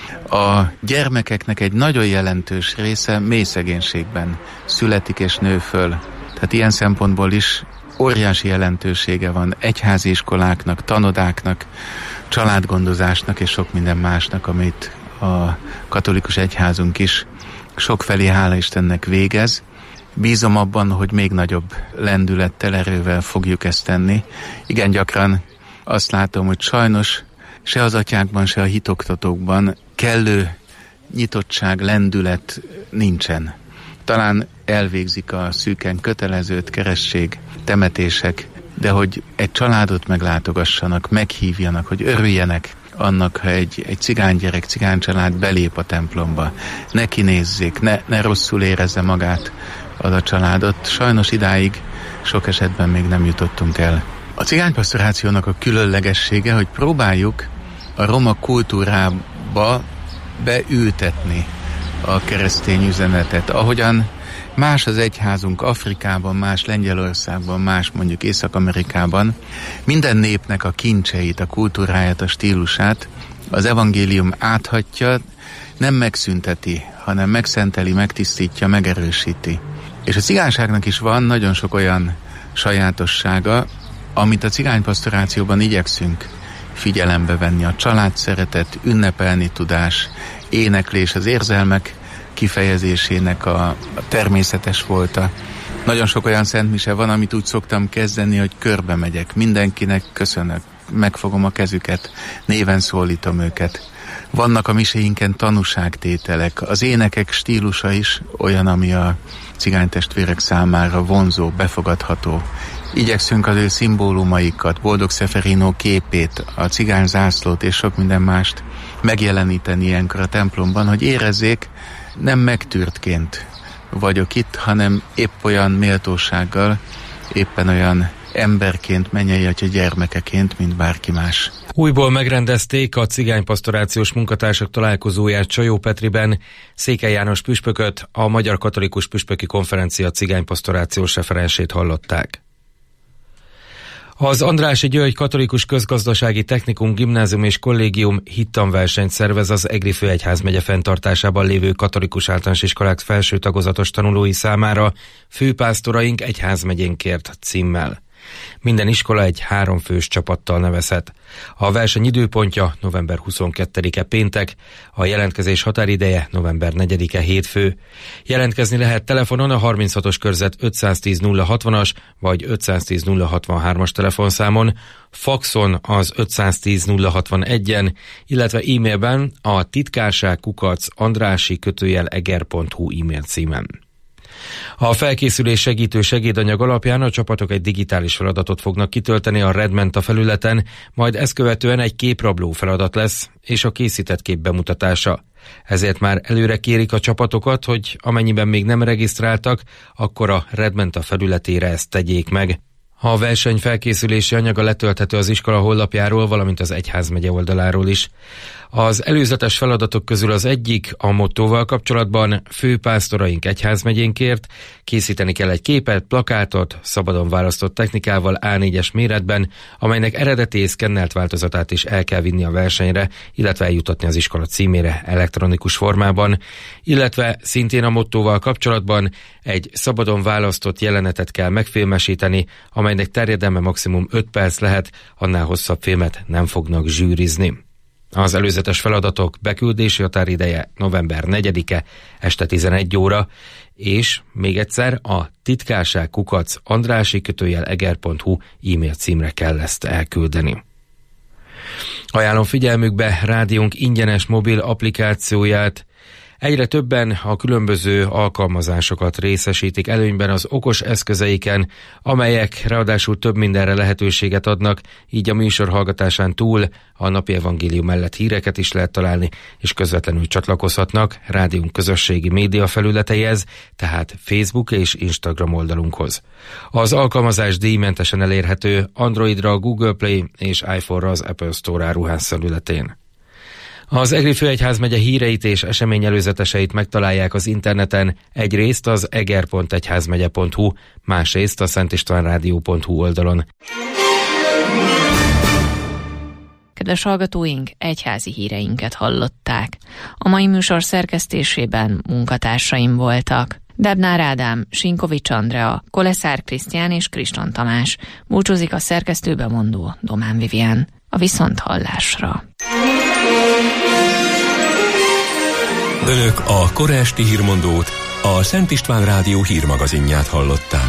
A gyermekeknek egy nagyon jelentős része mély szegénységben születik és nő föl. Tehát ilyen szempontból is óriási jelentősége van egyházi iskoláknak, tanodáknak, családgondozásnak és sok minden másnak, amit a katolikus egyházunk is sokfelé, hála Istennek végez. Bízom abban, hogy még nagyobb lendülettel, erővel fogjuk ezt tenni. Igen gyakran azt látom, hogy sajnos se az atyákban, se a hitoktatókban kellő nyitottság, lendület nincsen. Talán elvégzik a szűken kötelezőt, keresztség, temetések, de hogy egy családot meglátogassanak, meghívjanak, hogy örüljenek annak, ha egy cigánygyerek, cigánycsalád belép a templomba. Ne kinézzék, ne rosszul érezze magát az a családot. Sajnos idáig sok esetben még nem jutottunk el. A cigánypastorációnak a különlegessége, hogy próbáljuk a roma kultúrába beültetni a keresztény üzenetet. Ahogyan más az egyházunk Afrikában, más Lengyelországban, más mondjuk Észak-Amerikában, minden népnek a kincseit, a kultúráját, a stílusát az evangélium áthatja, nem megszünteti, hanem megszenteli, megtisztítja, megerősíti. És a cigányságnak is van nagyon sok olyan sajátossága, amit a cigánypastorációban igyekszünk figyelembe venni. A családszeretet, ünnepelni tudás, éneklés, az érzelmek kifejezésének a természetes volta. Nagyon sok olyan szentmise van, amit úgy szoktam kezdeni, hogy körbe megyek. Mindenkinek köszönök. megfogom a kezüket, néven szólítom őket. Vannak a miséinken tanúságtételek, az énekek stílusa is olyan, ami a cigánytestvérek számára vonzó, befogadható. Igyekszünk az ő szimbólumaikat, Boldog Szeferino képét, a cigány zászlót és sok minden mást megjeleníteni ilyenkor a templomban, hogy érezzék, nem megtűrtként vagyok itt, hanem épp olyan méltósággal, éppen olyan emberként, mennyei atya gyermekeként, mint bárki más. Újból megrendezték a cigánypastorációs munkatársak találkozóját Csajó-Petriben. Székely János püspököt, a Magyar Katolikus Püspöki Konferencia cigánypastorációs referensét hallották. Az Andrássy György Katolikus Közgazdasági Technikum Gimnázium és Kollégium hittanversenyt szervez az Egri Főegyházmegye fenntartásában lévő katolikus általános iskolák felső tagozatos tanulói számára Főpásztoraink egyházmegyénkért címmel. Minden iskola egy 3 fős csapattal nevezhet. A verseny időpontja november 22-e péntek, a jelentkezés határideje november 4-e hétfő. Jelentkezni lehet telefonon a 36-os körzet 510 060-as vagy 510 063-as telefonszámon, faxon az 510 061-en, illetve e-mailben a titkárság@andrásy-eger.hu e-mail címen. A felkészülés segítő segédanyag alapján a csapatok egy digitális feladatot fognak kitölteni a Redmenta felületen, majd ezt követően egy képrabló feladat lesz, és a készített kép bemutatása. Ezért már előre kérik a csapatokat, hogy amennyiben még nem regisztráltak, akkor a Redmenta felületére ezt tegyék meg. A verseny felkészülési anyaga letölthető az iskola honlapjáról, valamint az egyházmegye oldaláról is. Az előzetes feladatok közül az egyik a mottóval kapcsolatban: Főpásztoraink egyházmegyénkért. Készíteni kell egy képet, plakátot, szabadon választott technikával A4-es méretben, amelynek eredeti és szkennelt változatát is el kell vinni a versenyre, illetve eljutatni az iskola címére elektronikus formában, illetve szintén a mottóval kapcsolatban egy szabadon választott jelenetet kell megfilmesíteni, amelynek terjedelme maximum 5 perc lehet, annál hosszabb filmet nem fognak zsűrizni. Az előzetes feladatok beküldési határideje november 4-e este 11 óra, és még egyszer a titkárság@andrásy-eger.hu e-mail címre kell ezt elküldeni. Ajánlom figyelmükbe rádiónk ingyenes mobil applikációját. Egyre többen a különböző alkalmazásokat részesítik előnyben az okos eszközeiken, amelyek ráadásul több mindenre lehetőséget adnak, így a műsor hallgatásán túl a napi evangélium mellett híreket is lehet találni, és közvetlenül csatlakozhatnak rádiónk közösségi média felületeihez, tehát Facebook és Instagram oldalunkhoz. Az alkalmazás díjmentesen elérhető Androidra a Google Play és iPhone-ra az Apple Store áruház felületén. Az Egri Főegyházmegye híreit és eseményelőzeteseit megtalálják az interneten, egyrészt az eger.egyházmegye.hu, másrészt a szentistvánradio.hu oldalon. Kedves hallgatóink, egyházi híreinket hallották. A mai műsor szerkesztésében munkatársaim voltak: Debnár Ádám, Sinkovics Andrea, Koleszár Krisztián és Kriston Tamás. Búcsúzik a szerkesztőbemondó Domán Vivian. A viszonthallásra. Önök a kora esti hírmondót, a Szent István Rádió hírmagazinját hallották.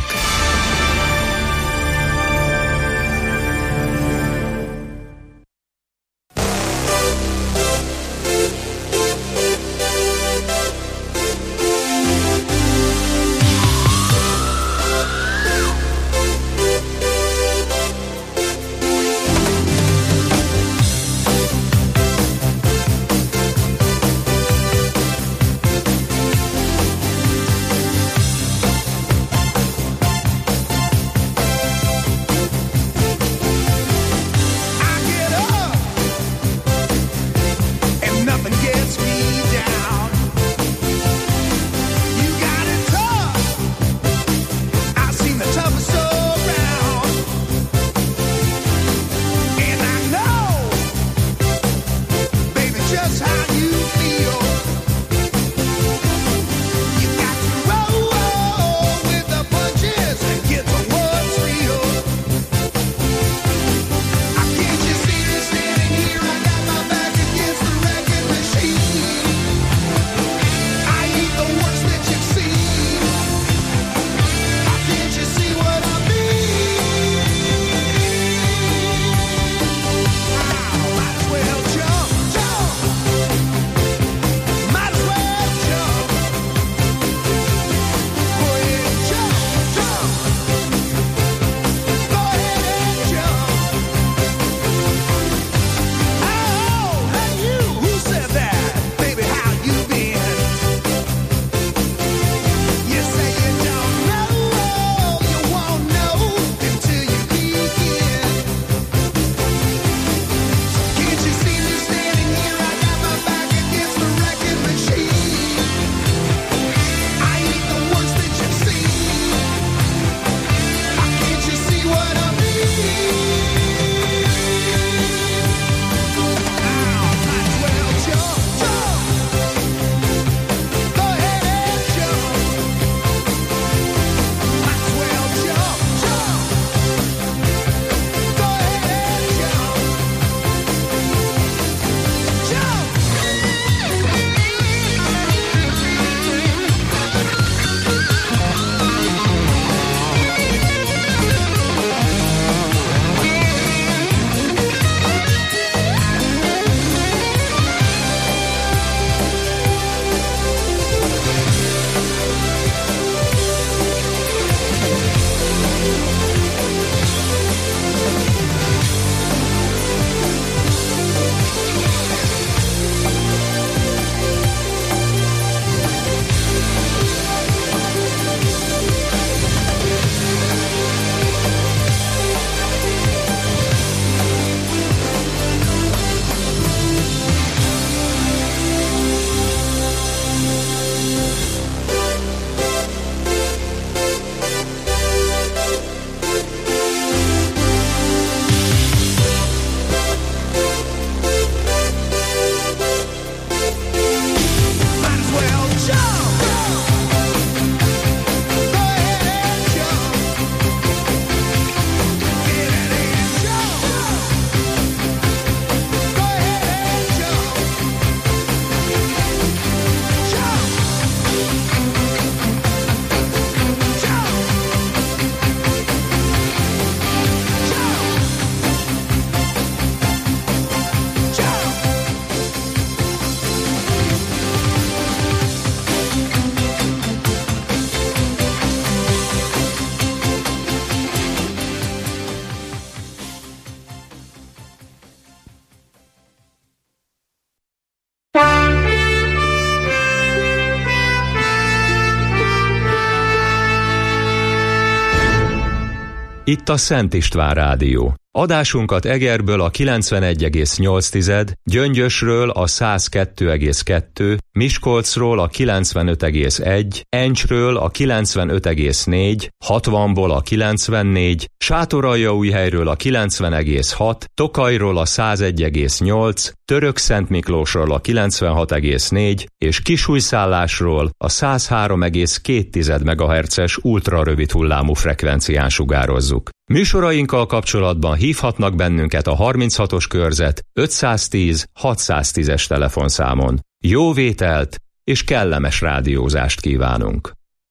Itt a Szent István Rádió. Adásunkat Egerből a 91,8, Gyöngyösről a 102,2, Miskolcról a 95,1, Encsről a 95,4, 60-ból a 94, Sátoraljaújhelyről a 90,6, Tokajról a 101,8, Törökszentmiklósról a 96,4 és Kisújszállásról a 103,2 MHz-es ultrarövid hullámú frekvencián sugározzuk. Műsorainkkal kapcsolatban hívhatnak bennünket a 36-os körzet 510 610-es telefonszámon. Jó vételt és kellemes rádiózást kívánunk!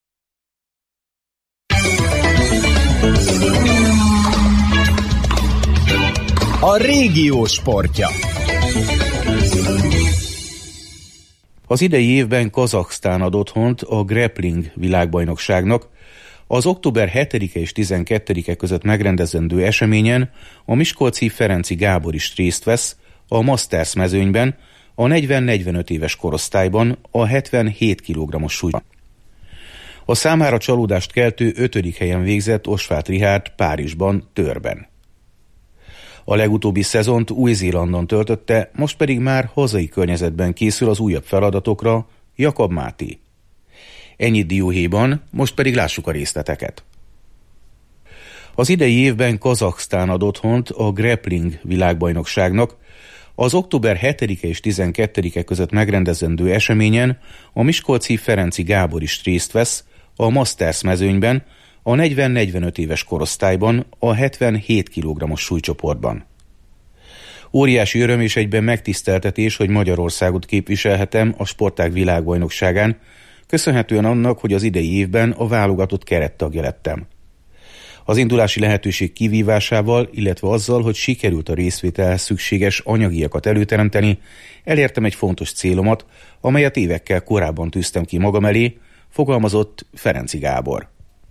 A régió sportja. Az idei évben Kazaksztán ad otthont a grappling világbajnokságnak. Az október 7-e és 12-e között megrendezendő eseményen a miskolci Ferenczy Gábor is részt vesz a Masters mezőnyben, a 40-45 éves korosztályban a 77 kg-os súlyban. A számára csalódást keltő 5. helyen végzett Osváth Richárd Párizsban, Tőrben. A legutóbbi szezont Új-Zélandon töltötte, most pedig már hazai környezetben készül az újabb feladatokra Jakab Máté. Ennyit dióhéjban, most pedig lássuk a részleteket. Az idei évben Kazaksztán ad otthont a grappling világbajnokságnak. Az október 7-e és 12-e között megrendezendő eseményen a miskolci Ferenczy Gábor is részt vesz a Masters mezőnyben, a 40-45 éves korosztályban a 77 kg-os súlycsoportban. Óriási öröm és egyben megtiszteltetés, hogy Magyarországot képviselhetem a sportág világbajnokságán, köszönhetően annak, hogy az idei évben a válogatott kerettagja lettem. Az indulási lehetőség kivívásával, illetve azzal, hogy sikerült a részvételhez szükséges anyagiakat előteremteni, elértem egy fontos célomat, amelyet évekkel korábban tűztem ki magam elé, fogalmazott Ferenczy Gábor.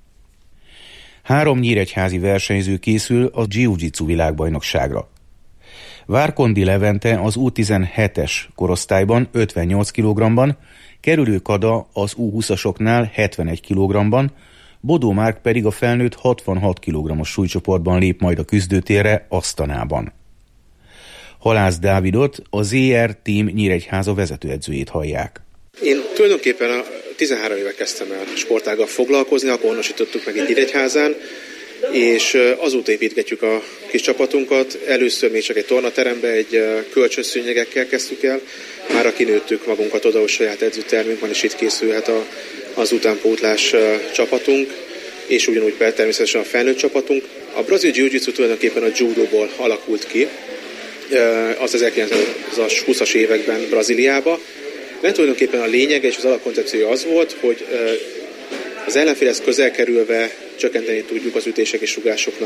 3 nyíregyházi versenyző készül a jiu-jitsu világbajnokságra. Várkondi Levente az U17-es korosztályban 58 kg-ban, Kerülő Kada az U20-asoknál 71 kg-ban, Bodó Márk pedig a felnőtt 66 kg-os súlycsoportban lép majd a küzdőtérre Asztanában. Halász Dávidot, a ZR Team Nyíregyháza vezetőedzőjét hallják. Én tulajdonképpen 13 éve kezdtem el sportággal foglalkozni, akkor honosítottuk meg egy Nyíregyházán, és azóta építgetjük a kis csapatunkat. Először még csak egy tornaterembe, egy kölcsönszőnyegekkel kezdtük el. Már kinőttük magunkat oda, hogy saját edzőtermünk van, és itt készülhet az utánpótlás csapatunk, és ugyanúgy természetesen a felnőtt csapatunk. A brazil jiu-jitsu tulajdonképpen a judóból alakult ki, az 1920-as években Brazíliába. Mert tulajdonképpen a lényege és az alapkoncepciója az volt, hogy az ellenfélhez közel kerülve csökkenteni tudjuk az ütések és rugásoknak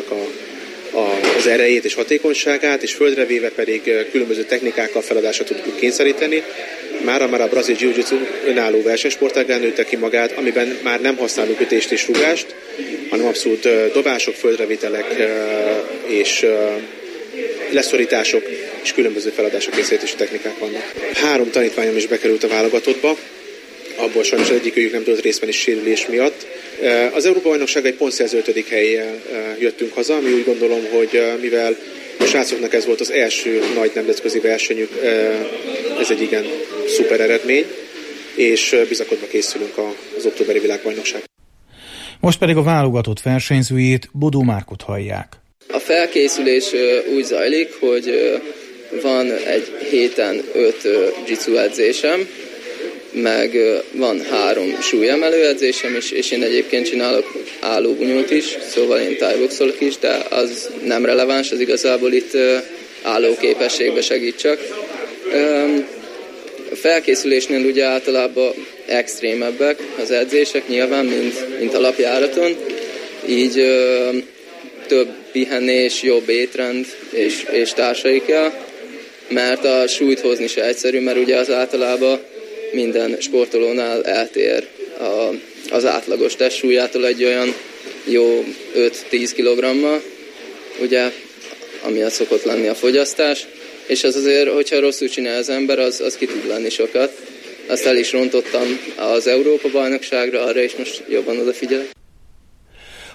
az erejét és hatékonyságát, és földre véve pedig különböző technikákkal feladásra tudjuk kényszeríteni. Már a brazil jiu-jitsu önálló versenysportággá nőtte ki magát, amiben már nem használunk ütést és rugást, hanem abszolút dobások, földrevételek és leszorítások és különböző feladások készítési technikák vannak. 3 tanítványom is bekerült a válogatottba, abból sajnos egyikőjük nem tudott részt venni sérülés miatt. Az Európa-bajnokságra egy pontszerző 5. helyen jöttünk haza, ami úgy gondolom, hogy mivel a srácoknak ez volt az első nagy nemzetközi versenyük, ez egy igen szuper eredmény, és bizakodva készülünk az októberi világbajnokságra. Most pedig a válogatott versenyzőjét, Bodó Márkot hallják. A felkészülés úgy zajlik, hogy van egy héten 5 jitsu edzésem, meg van 3 súlyemelő edzésem is, és én egyébként csinálok állóbunyót is, szóval én tájboxolok is, de az nem releváns, az igazából itt állóképességbe segít csak. A felkészülésnél ugye általában extrémebbek az edzések nyilván, mint alapjáraton, így több pihenés, jobb étrend és társai kell, mert a súlyt hozni se egyszerű, mert ugye az általában minden sportolónál eltér az átlagos testsúlyától egy olyan jó 5-10 kg-mal, ugye, amiatt szokott lenni a fogyasztás, és az azért, hogyha rosszul csinál az ember, az ki tud lenni sokat. Azt el is rontottam az Európa-bajnokságra, arra is most jobban odafigyelek.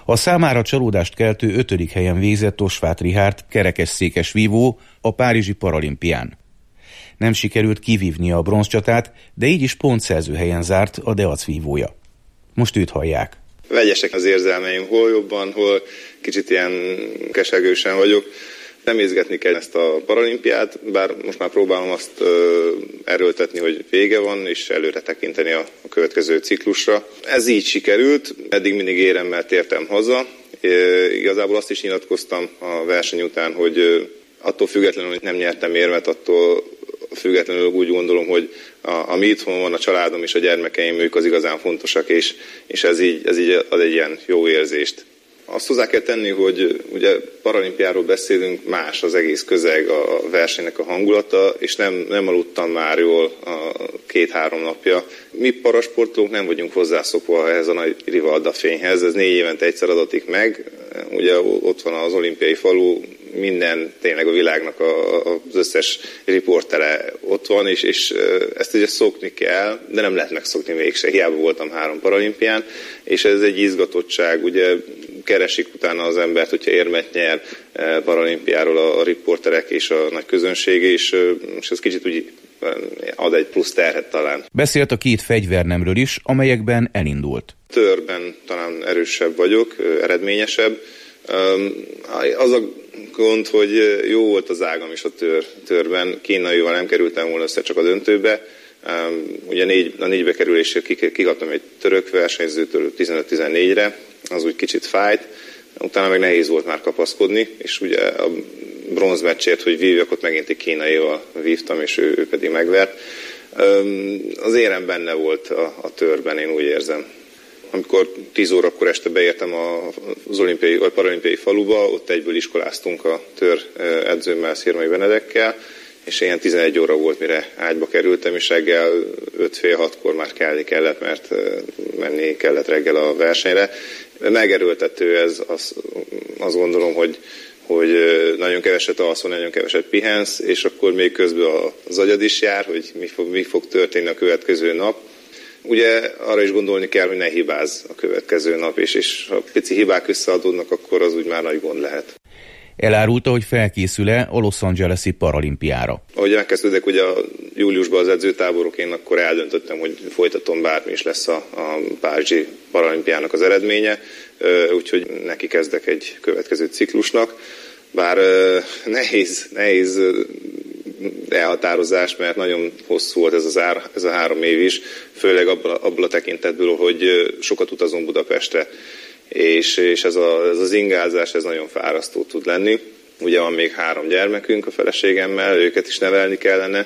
A számára csalódást keltő 5. helyen végzett Osváth Richárd kerekesszékes vívó a párizsi paralimpián. Nem sikerült kivívnia a bronzcsatát, de így is pontszerző helyen zárt a Deac vívója. Most őt hallják. Vegyesek az érzelmeim, hol jobban, hol kicsit ilyen kesergősen vagyok. Remézgetni kell ezt a paralimpiát, bár most már próbálom azt erőltetni, hogy vége van, és előre tekinteni a következő ciklusra. Ez így sikerült, eddig mindig éremmel tértem haza. Igazából azt is nyilatkoztam a verseny után, hogy attól függetlenül, hogy nem nyertem érmet, attól függetlenül úgy gondolom, hogy ami itthon van, a családom és a gyermekeim, ők az igazán fontosak, és ez így ad egy ilyen jó érzést. Azt hozzá kell tenni, hogy ugye paralimpiáról beszélünk, más az egész közeg, a versenynek a hangulata, és nem aludtam már jól 2-3 napja. Mi parasportolók nem vagyunk hozzászokva ehhez a nagy Rivalda fényhez, ez 4 évente egyszer adatik meg. Ugye ott van az olimpiai falu, minden tényleg a világnak az összes riportere ott van, és ezt ugye szokni kell, de nem lehet megszokni mégse. Hiába voltam 3 paralimpián, és ez egy izgatottság, ugye keresik utána az embert, hogyha érmet nyer paralimpiáról a riporterek és a nagy közönség, és ez kicsit úgy ad egy plusz terhet talán. Beszélt a 2 fegyvernemről is, amelyekben elindult. Törben talán erősebb vagyok, eredményesebb. Az a gond, hogy jó volt az ágam is a törben, kínaival nem kerültem volna össze csak a döntőbe. Ugye a 4-be kerülésről kikaptam egy török versenyzőtől 15-14-re, az úgy kicsit fájt, utána meg nehéz volt már kapaszkodni, és ugye a bronzmeccsért, hogy vívjak, ott megint egy kínaival vívtam, és ő pedig megvert. Az érem benne volt a törben, én úgy érzem. Amikor 10 órakor este beértem az olimpiai vagy paralimpiai faluba, ott egyből iskoláztunk a tör edzőmmel, Szirmai Benedekkel, és ilyen 11 óra volt, mire ágyba kerültem, és reggel 5-6-kor már kelni kellett, mert menni kellett reggel a versenyre. Megerőltető ez, azt gondolom, hogy nagyon keveset alszol, nagyon keveset pihensz, és akkor még közben az agyad is jár, hogy mi fog történni a következő nap. Ugye arra is gondolni kell, hogy ne hibázz a következő nap, és ha pici hibák összeadódnak, akkor az úgy már nagy gond lehet. Elárulta, hogy felkészül-e a Los Angeles-i paralimpiára. Ahogy megkezdődök ugye júliusban az edzőtáborok, én akkor eldöntöttem, hogy folytatom, bármi is lesz a párizsi paralimpiának az eredménye, úgyhogy neki kezdek egy következő ciklusnak. Bár nehéz elhatározás, mert nagyon hosszú volt ez a 3 év is, főleg abból a tekintetből, hogy sokat utazom Budapestre, és ez az ingázás, ez nagyon fárasztó tud lenni. Ugye van még 3 gyermekünk a feleségemmel, őket is nevelni kellene.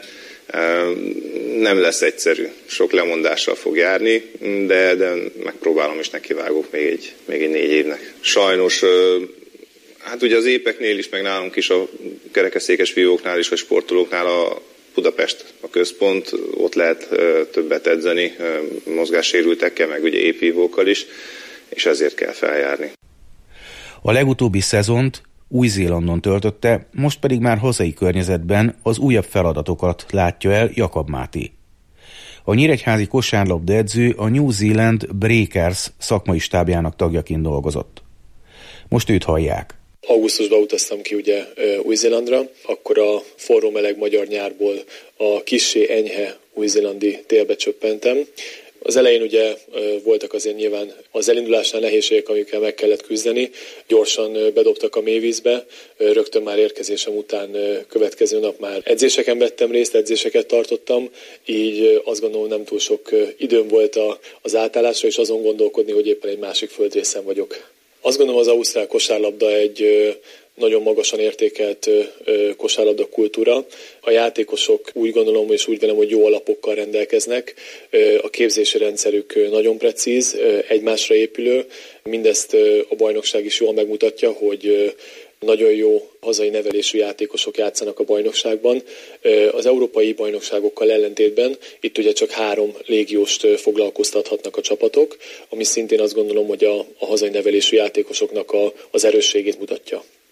Nem lesz egyszerű, sok lemondással fog járni, de megpróbálom és nekivágok még egy 4 évnek. Sajnos, hát ugye az épeknél is, meg nálunk is, a kerekesszékes vívóknál is, vagy sportolóknál a Budapest a központ, ott lehet többet edzeni mozgássérültekkel, meg ugye épvívókkal is, és ezért kell feljárni. A legutóbbi szezont Új-Zélandon töltötte, most pedig már hazai környezetben az újabb feladatokat látja el Jakab Máté. A nyíregyházi kosárlabda edző a New Zealand Breakers szakmai stábjának tagjaként dolgozott. Most őt hallják. Augusztusban utaztam ki ugye Új-Zélandra, akkor a forró meleg magyar nyárból a kissé enyhe új-zélandi télbe csöppentem. Az elején ugye voltak azért nyilván az elindulásnál nehézségek, amikkel meg kellett küzdeni. Gyorsan bedobtak a mélyvízbe, rögtön már érkezésem után következő nap már edzéseken vettem részt, edzéseket tartottam, így azt gondolom nem túl sok időm volt az átállásra, és azon gondolkodni, hogy éppen egy másik földrészen vagyok. Azt gondolom, az ausztrál kosárlabda egy nagyon magasan értékelt kosárlabda kultúra. A játékosok úgy gondolom és úgy velem, hogy jó alapokkal rendelkeznek. A képzési rendszerük nagyon precíz, egymásra épülő. Mindezt a bajnokság is jól megmutatja, hogy nagyon jó hazai nevelésű játékosok játszanak a bajnokságban. Az európai bajnokságokkal ellentétben itt ugye csak 3 légióst foglalkoztathatnak a csapatok, ami szintén azt gondolom, hogy a hazai nevelésű játékosoknak az erősségét mutatja.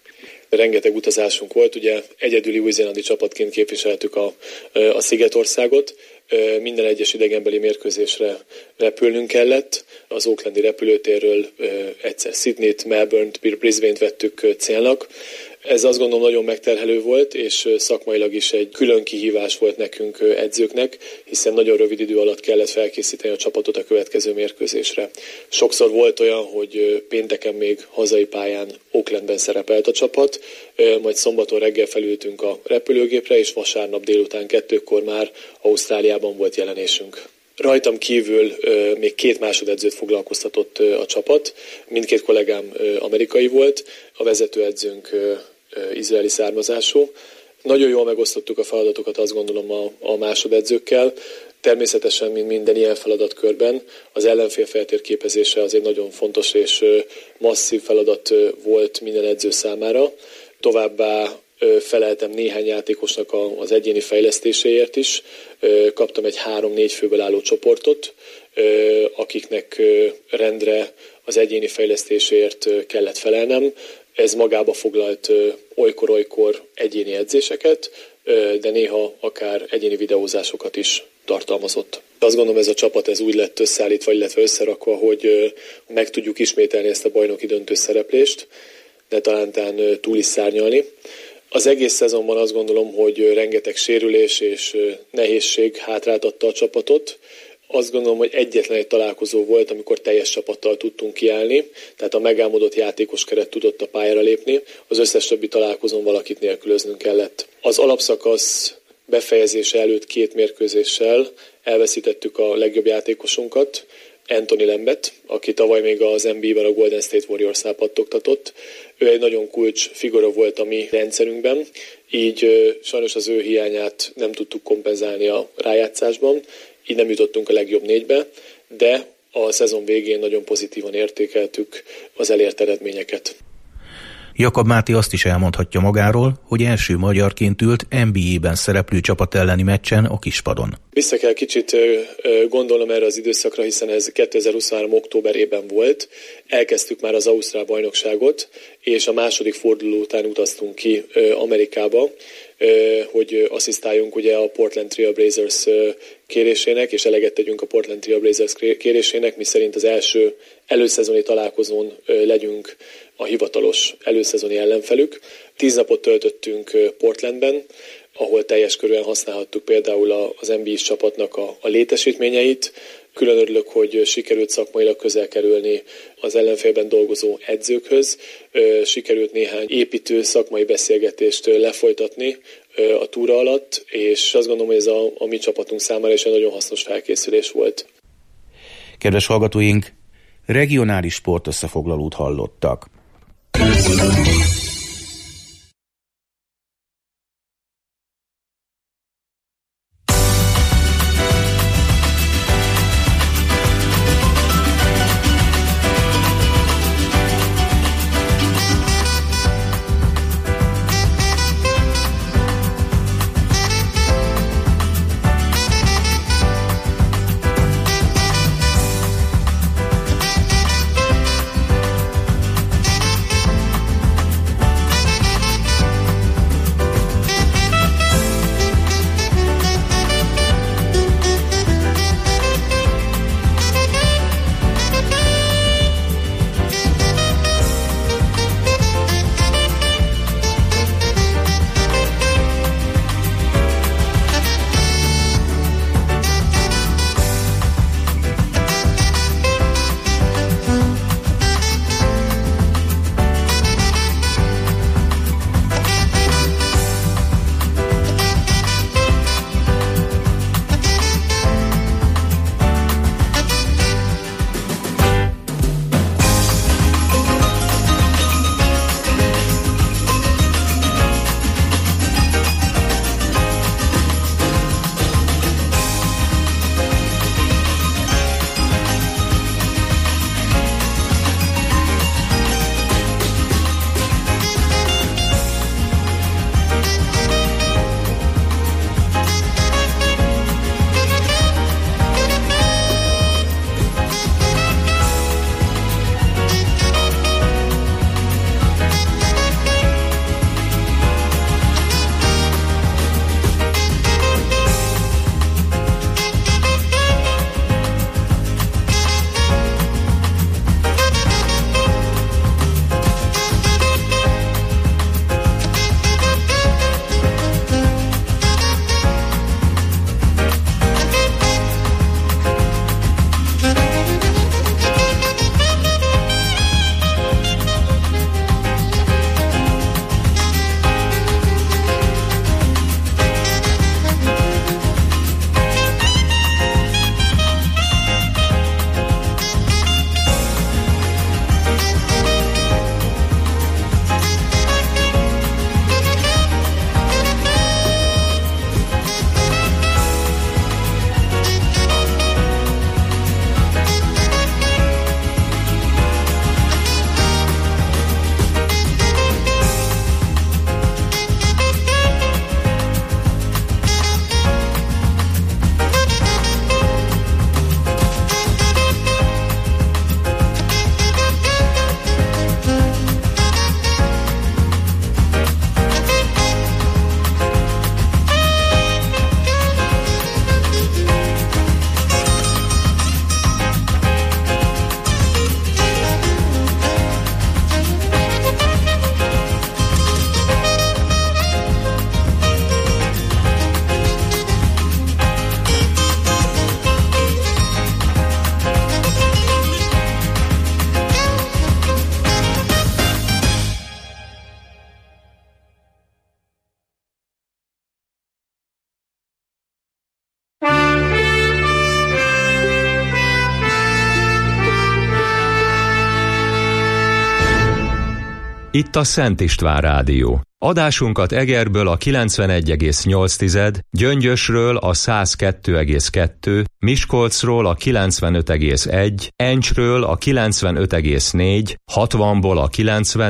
rengeteg utazásunk volt, ugye egyedüli új-zélandi csapatként képviseltük a Szigetországot, minden egyes idegenbeli mérkőzésre repülnünk kellett. Az Aucklandi repülőtérről egyszer Sydneyt, Melbourne-t, Brisbane-t vettük célnak. Ez azt gondolom nagyon megterhelő volt, és szakmailag is egy külön kihívás volt nekünk edzőknek, hiszen nagyon rövid idő alatt kellett felkészíteni a csapatot a következő mérkőzésre. Sokszor volt olyan, hogy pénteken még hazai pályán Aucklandben szerepelt a csapat, majd szombaton reggel felültünk a repülőgépre, és vasárnap délután 2-kor már Ausztráliában volt jelenésünk. Rajtam kívül még 2 másodedzőt foglalkoztatott a csapat, mindkét kollégám amerikai volt, a vezetőedzőnk izraeli származású. Nagyon jól megosztottuk a feladatokat, azt gondolom a másodedzőkkel. Természetesen, mint minden ilyen feladatkörben, az ellenfél feltérképezése az egy nagyon fontos és masszív feladat volt minden edző számára. Továbbá feleltem néhány játékosnak az egyéni fejlesztéséért is. Kaptam egy 3-4 főből álló csoportot, akiknek rendre az egyéni fejlesztéséért kellett felelnem. Ez magába foglalt olykor-olykor egyéni edzéseket, de néha akár egyéni videózásokat is tartalmazott. Azt gondolom, ez a csapat ez úgy lett összeállítva, illetve összerakva, hogy meg tudjuk ismételni ezt a bajnoki döntő szereplést, de talán túl is szárnyalni. Az egész szezonban azt gondolom, hogy rengeteg sérülés és nehézség hátráltatta a csapatot. Azt gondolom, hogy egyetlen egy találkozó volt, amikor teljes csapattal tudtunk kiállni, tehát a megálmodott játékos keret tudott a pályára lépni, az összes többi találkozón valakit nélkülöznünk kellett. Az alapszakasz befejezése előtt 2 mérkőzéssel elveszítettük a legjobb játékosunkat, Anthony Lambet, aki tavaly még az NBA-ben a Golden State Warriors-nál pattogtatott. Ő egy nagyon kulcs figura volt a mi rendszerünkben, így sajnos az ő hiányát nem tudtuk kompenzálni a rájátszásban, így nem jutottunk a legjobb 4-be, de a szezon végén nagyon pozitívan értékeltük az elért eredményeket. Jakab Máté azt is elmondhatja magáról, hogy első magyarként ült NBA-ben szereplő csapat elleni meccsen a kispadon. Vissza kell kicsit gondolnom erre az időszakra, hiszen ez 2023. októberében volt. Elkezdtük már az ausztrál bajnokságot, és a második forduló után utaztunk ki Amerikába, hogy asszisztáljunk ugye a Portland Trail Blazers kérésének, és eleget tegyünk a Portland Trail Blazers kérésének, miszerint az első előszezoni találkozón legyünk a hivatalos előszezoni ellenfelük. 10 napot töltöttünk Portlandben, ahol teljes körűen használhattuk például az NBA-s csapatnak a létesítményeit. Külön örülök, hogy sikerült szakmailag közel kerülni az ellenfélben dolgozó edzőkhöz. Sikerült néhány építő szakmai beszélgetést lefolytatni a túra alatt, és azt gondolom, hogy ez a mi csapatunk számára is egy nagyon hasznos felkészülés volt. Kedves hallgatóink, regionális sportösszefoglalót hallottak. Itt a Szent István Rádió. Adásunkat Egerből a 91,8, Gyöngyösről a 102,2, Miskolcról a 95,1, Encsről a 95,4, 60-ból a 90,